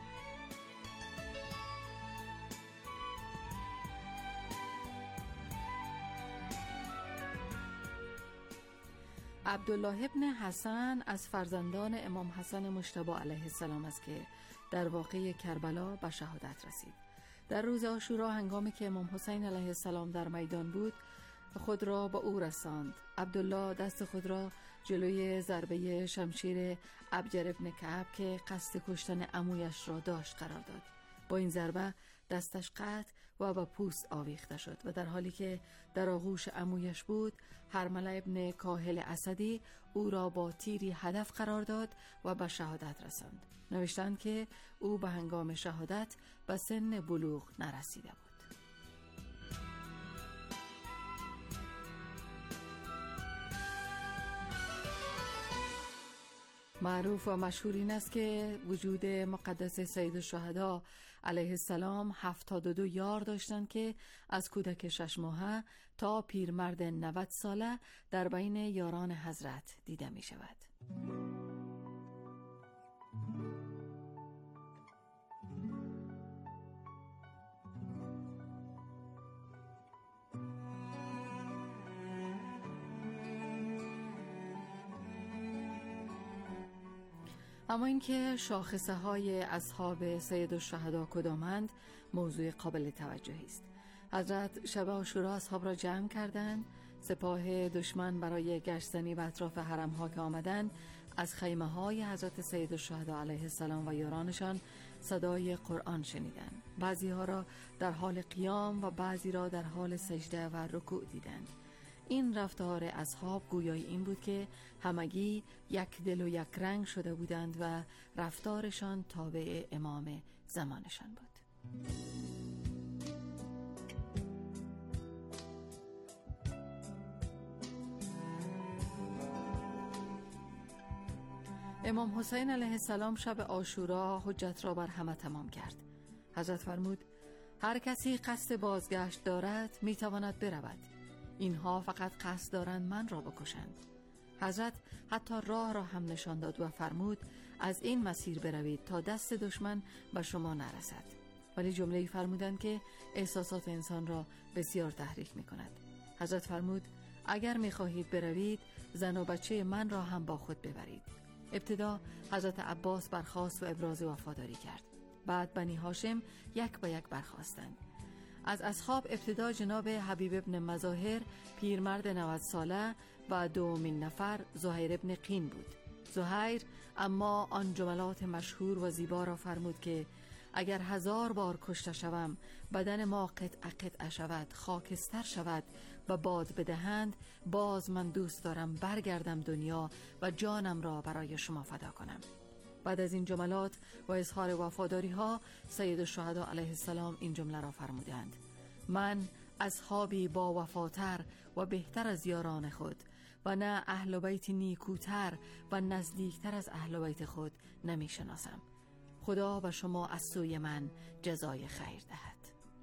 Speaker 3: عبدالله ابن حسن از فرزندان امام حسن مجتبی علیه السلام است که در واقعه کربلا به شهادت رسید. در روز عاشورا هنگامی که امام حسین علیه السلام در میدان بود، خود را به او رساند. عبدالله دست خود را جلوی ضربه شمشیر ابجر ابن کعب که قصد کشتن عمویش را داشت قرار داد. با این ضربه دستش قطع و به پوست آویخته شد و در حالی که در آغوش عمویش بود، هرمله ابن کاهل اسدی او را با تیری هدف قرار داد و به شهادت رساند. نوشتند که او به هنگام شهادت به سن بلوغ نرسیده بود. معروف و مشهور این است که وجود مقدس سید الشهدا علیه السلام هفتاد و دو یار داشتند که از کودک شش ماهه تا پیرمرد نود ساله در بین یاران حضرت دیده می شود. اما اینکه شاخصه های اصحاب سید الشهدا کدامند موضوع قابل توجهی است. حضرت شب عاشورا اصحاب را جمع کردند. سپاه دشمن برای گشتنی به اطراف حرم ها که آمدند، از خیمه های حضرت سید الشهدا علیه السلام و یارانشان صدای قرآن شنیدند. بعضی ها را در حال قیام و بعضی را در حال سجده و رکوع دیدند. این رفتار اصحاب گویای این بود که همگی یک دل و یک رنگ شده بودند و رفتارشان تابع امام زمانشان بود. امام حسین علیه السلام شب عاشورا حجت را بر همه تمام کرد. حضرت فرمود هر کسی قصد بازگشت دارد میتواند برود. اینها فقط قصد دارند من را بکشند. حضرت حتی راه را هم نشان داد و فرمود از این مسیر بروید تا دست دشمن به شما نرسد. ولی جمله‌ای فرمودند که احساسات انسان را بسیار تحریک می‌کند. حضرت فرمود اگر می‌خواهید بروید زن و بچه من را هم با خود ببرید. ابتدا حضرت عباس برخاست و ابراز وفاداری کرد. بعد بنی هاشم یک به یک برخاستند. از اصحاب ابتدا جناب حبیب ابن مظاهر پیرمرد نود ساله و دومین نفر زهیر ابن قین بود. زهیر اما آن جملات مشهور و زیبا را فرمود که اگر هزار بار کشته شوم، بدن ما قطع قطع شود، خاکستر شود و باد بدهند، باز من دوست دارم برگردم دنیا و جانم را برای شما فدا کنم. بعد از این جملات و اظهار وفاداری ها سید الشهدا علیه السلام این جمله را فرمودند: من اصحابی با وفاتر و بهتر از یاران خود و نه اهل بیت نیکوتر و نزدیکتر از اهل بیت خود نمی شناسم. خدا و شما از سوی من جزای خیر دهد.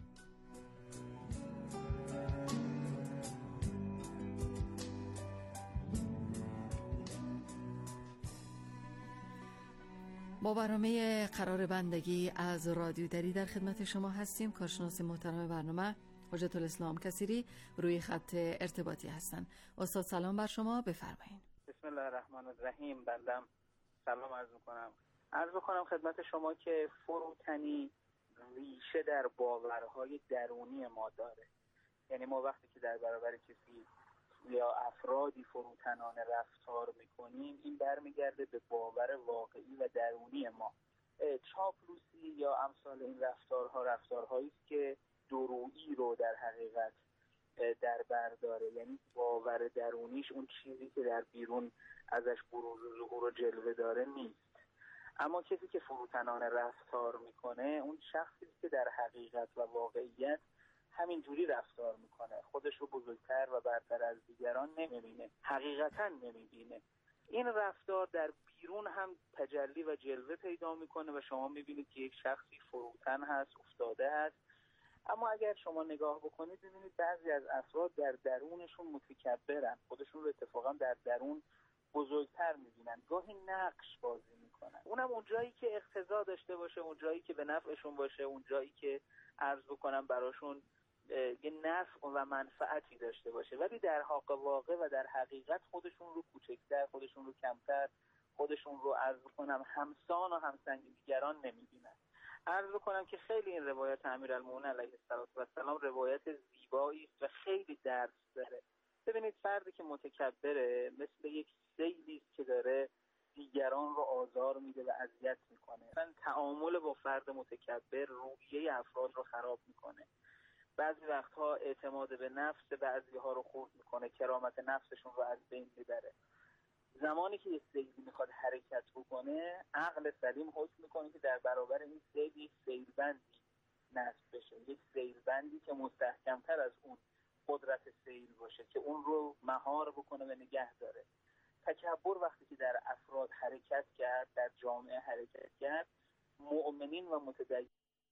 Speaker 3: با برنامه قرار بندگی از رادیو دری در خدمت شما هستیم. کارشناس محترم برنامه حجت الاسلام کثیری روی خط ارتباطی هستند. استاد سلام بر شما، بفرمایید.
Speaker 18: بسم الله الرحمن الرحیم. بندم سلام عرض میکنم. عرض کنم خدمت شما که فروتنی ریشه در باورهای درونی ما داره. یعنی ما وقتی که در برابر کسی یا افرادی فروتنانه رفتار میکنیم، این برمیگرده به باور واقعی و درونی ما. چاپلوسی یا امثال این رفتارها رفتارهایی است که درویی رو در حقیقت در بر داره. یعنی باور درونیش اون چیزی که در بیرون ازش بروز و ظهور و جلوه داره نیست. اما کسی که فروتنانه رفتار میکنه اون شخصی که در حقیقت و واقعیت همین جوری رفتار میکنه، خودش رو بزرگتر و برتر از دیگران نمیبینه، حقیقتا نمیبینه. این رفتار در بیرون هم تجلی و جلوه پیدا میکنه و شما میبینید که یک شخصی فروتن هست، افتاده هست. اما اگر شما نگاه بکنید میبینید بعضی از افراد در درونشون متکبرن، خودشون رو اتفاقا در درون بزرگتر میبینن، گاهی نقش بازی میکنن. اونم اون جایی که اقتضا داشته باشه، اون جایی که به نفعشون باشه، اون جایی که عرض بکنم براشون یه نفع و منفعتی داشته باشه، ولی در حق واقع و در حقیقت خودشون رو کوچکتر، خودشون رو کمتر، خودشون رو عرض کنم همسان و همسنگ دیگران نمیبینن. عرض کنم که خیلی این روایت امیرالمومنین علیه السلام روایت زیبایی است و خیلی درس داره. ببینید فردی که متکبره مثل یک سیلی است که داره دیگران رو آزار میده و اذیت میکنه. مثلا تعامل با فرد متکبر روحیه افراد رو خراب میکنه. بعضی وقتها اعتماد به نفس بعضی ها رو خورد میکنه، کرامت نفسشون رو از بین میبره. زمانی که یک سیلی میخواد حرکت بکنه، عقل سلیم حکم میکنه که در برابر این سیل یک سیلبندی نصب بشه، یک سیلبندی که مستحکمتر از اون قدرت سیل باشه که اون رو مهار بکنه و نگه داره. تکبر وقتی که در افراد حرکت کرد، در جامعه حرکت کرد، مؤمنین و متدینین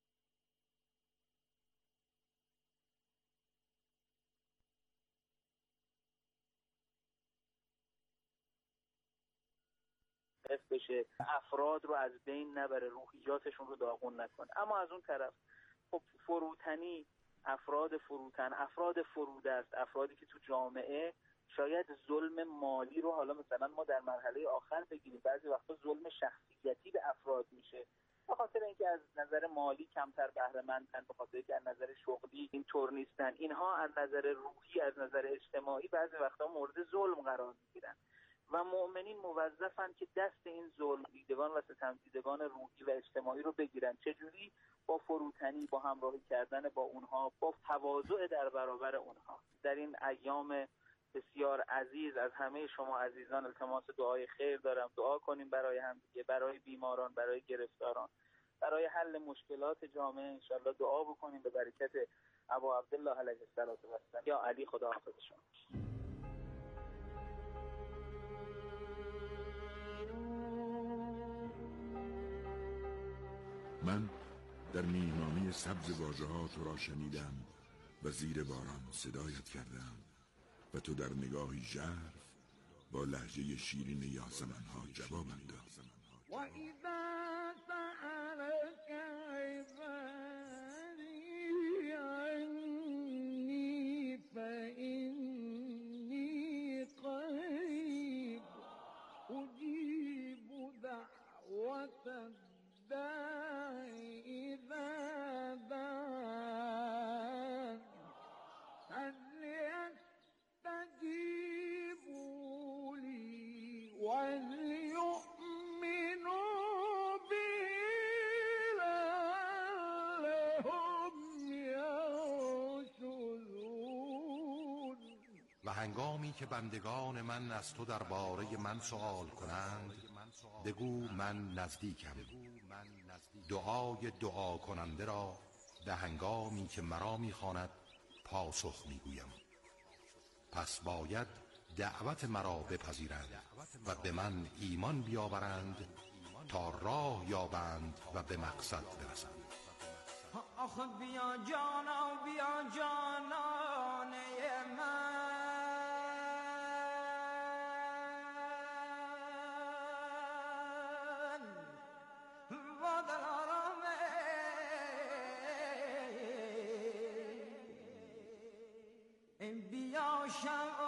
Speaker 18: بشه، افراد رو از بین نبره، روحیاتشون رو داغون نکنه. اما از اون طرف خب فروتنی، افراد فروتن، افراد فرودست، افرادی که تو جامعه شاید ظلم مالی رو، حالا مثلا ما در مرحله آخر بگیریم، بعضی وقتا ظلم شخصیتی به افراد میشه، به خاطر اینکه از نظر مالی کمتر بهره مندن، به خاطر اینکه از نظر شغلی اینطور نیستن، اینها از نظر روحی، از نظر اجتماعی بعضی وقتا مورد ظلم قرار میگیرن و مؤمنین موظفن که دست این ظلم دیدگان و ستم دیدگان روحی و اجتماعی رو بگیرن. چجوری؟ با فروتنی، با همراهی کردن با اونها، با تواضع در برابر اونها. در این ایام بسیار عزیز از همه شما عزیزان التماس دعای خیر دارم. دعا کنیم برای همدیگه، برای بیماران، برای گرفتاران، برای حل مشکلات جامعه. انشالله دعا بکنیم به برکت ابا عبدالله علیه السلام. یا علی، خدا حافظ شما.
Speaker 19: من در میهمانی سبز واژه ها تو را شنیدم و زیر باران صدایت کردم و تو در نگاهی ژرف با لهجه شیرین یاسمن ها جوابم داد.
Speaker 16: و اذا سألك عبادی عنی فإنی قریب اجیب دعوت الداعی اذا دعان فلیستجیبوا لی ولیؤمنوا بی لعلهم یرشدون.
Speaker 12: و هنگامی که بندگان من از تو درباره من سؤال کنند بگو من نزدیکم. دعای دعا کننده را به هنگامی که مرا میخواند پاسخ میگویم. پس باید دعوت مرا بپذیرند و به من ایمان بیاورند تا راه یابند و به مقصد برسند.
Speaker 16: آخه بیا جانا بیا جانانه من، و در آرامه بیا شم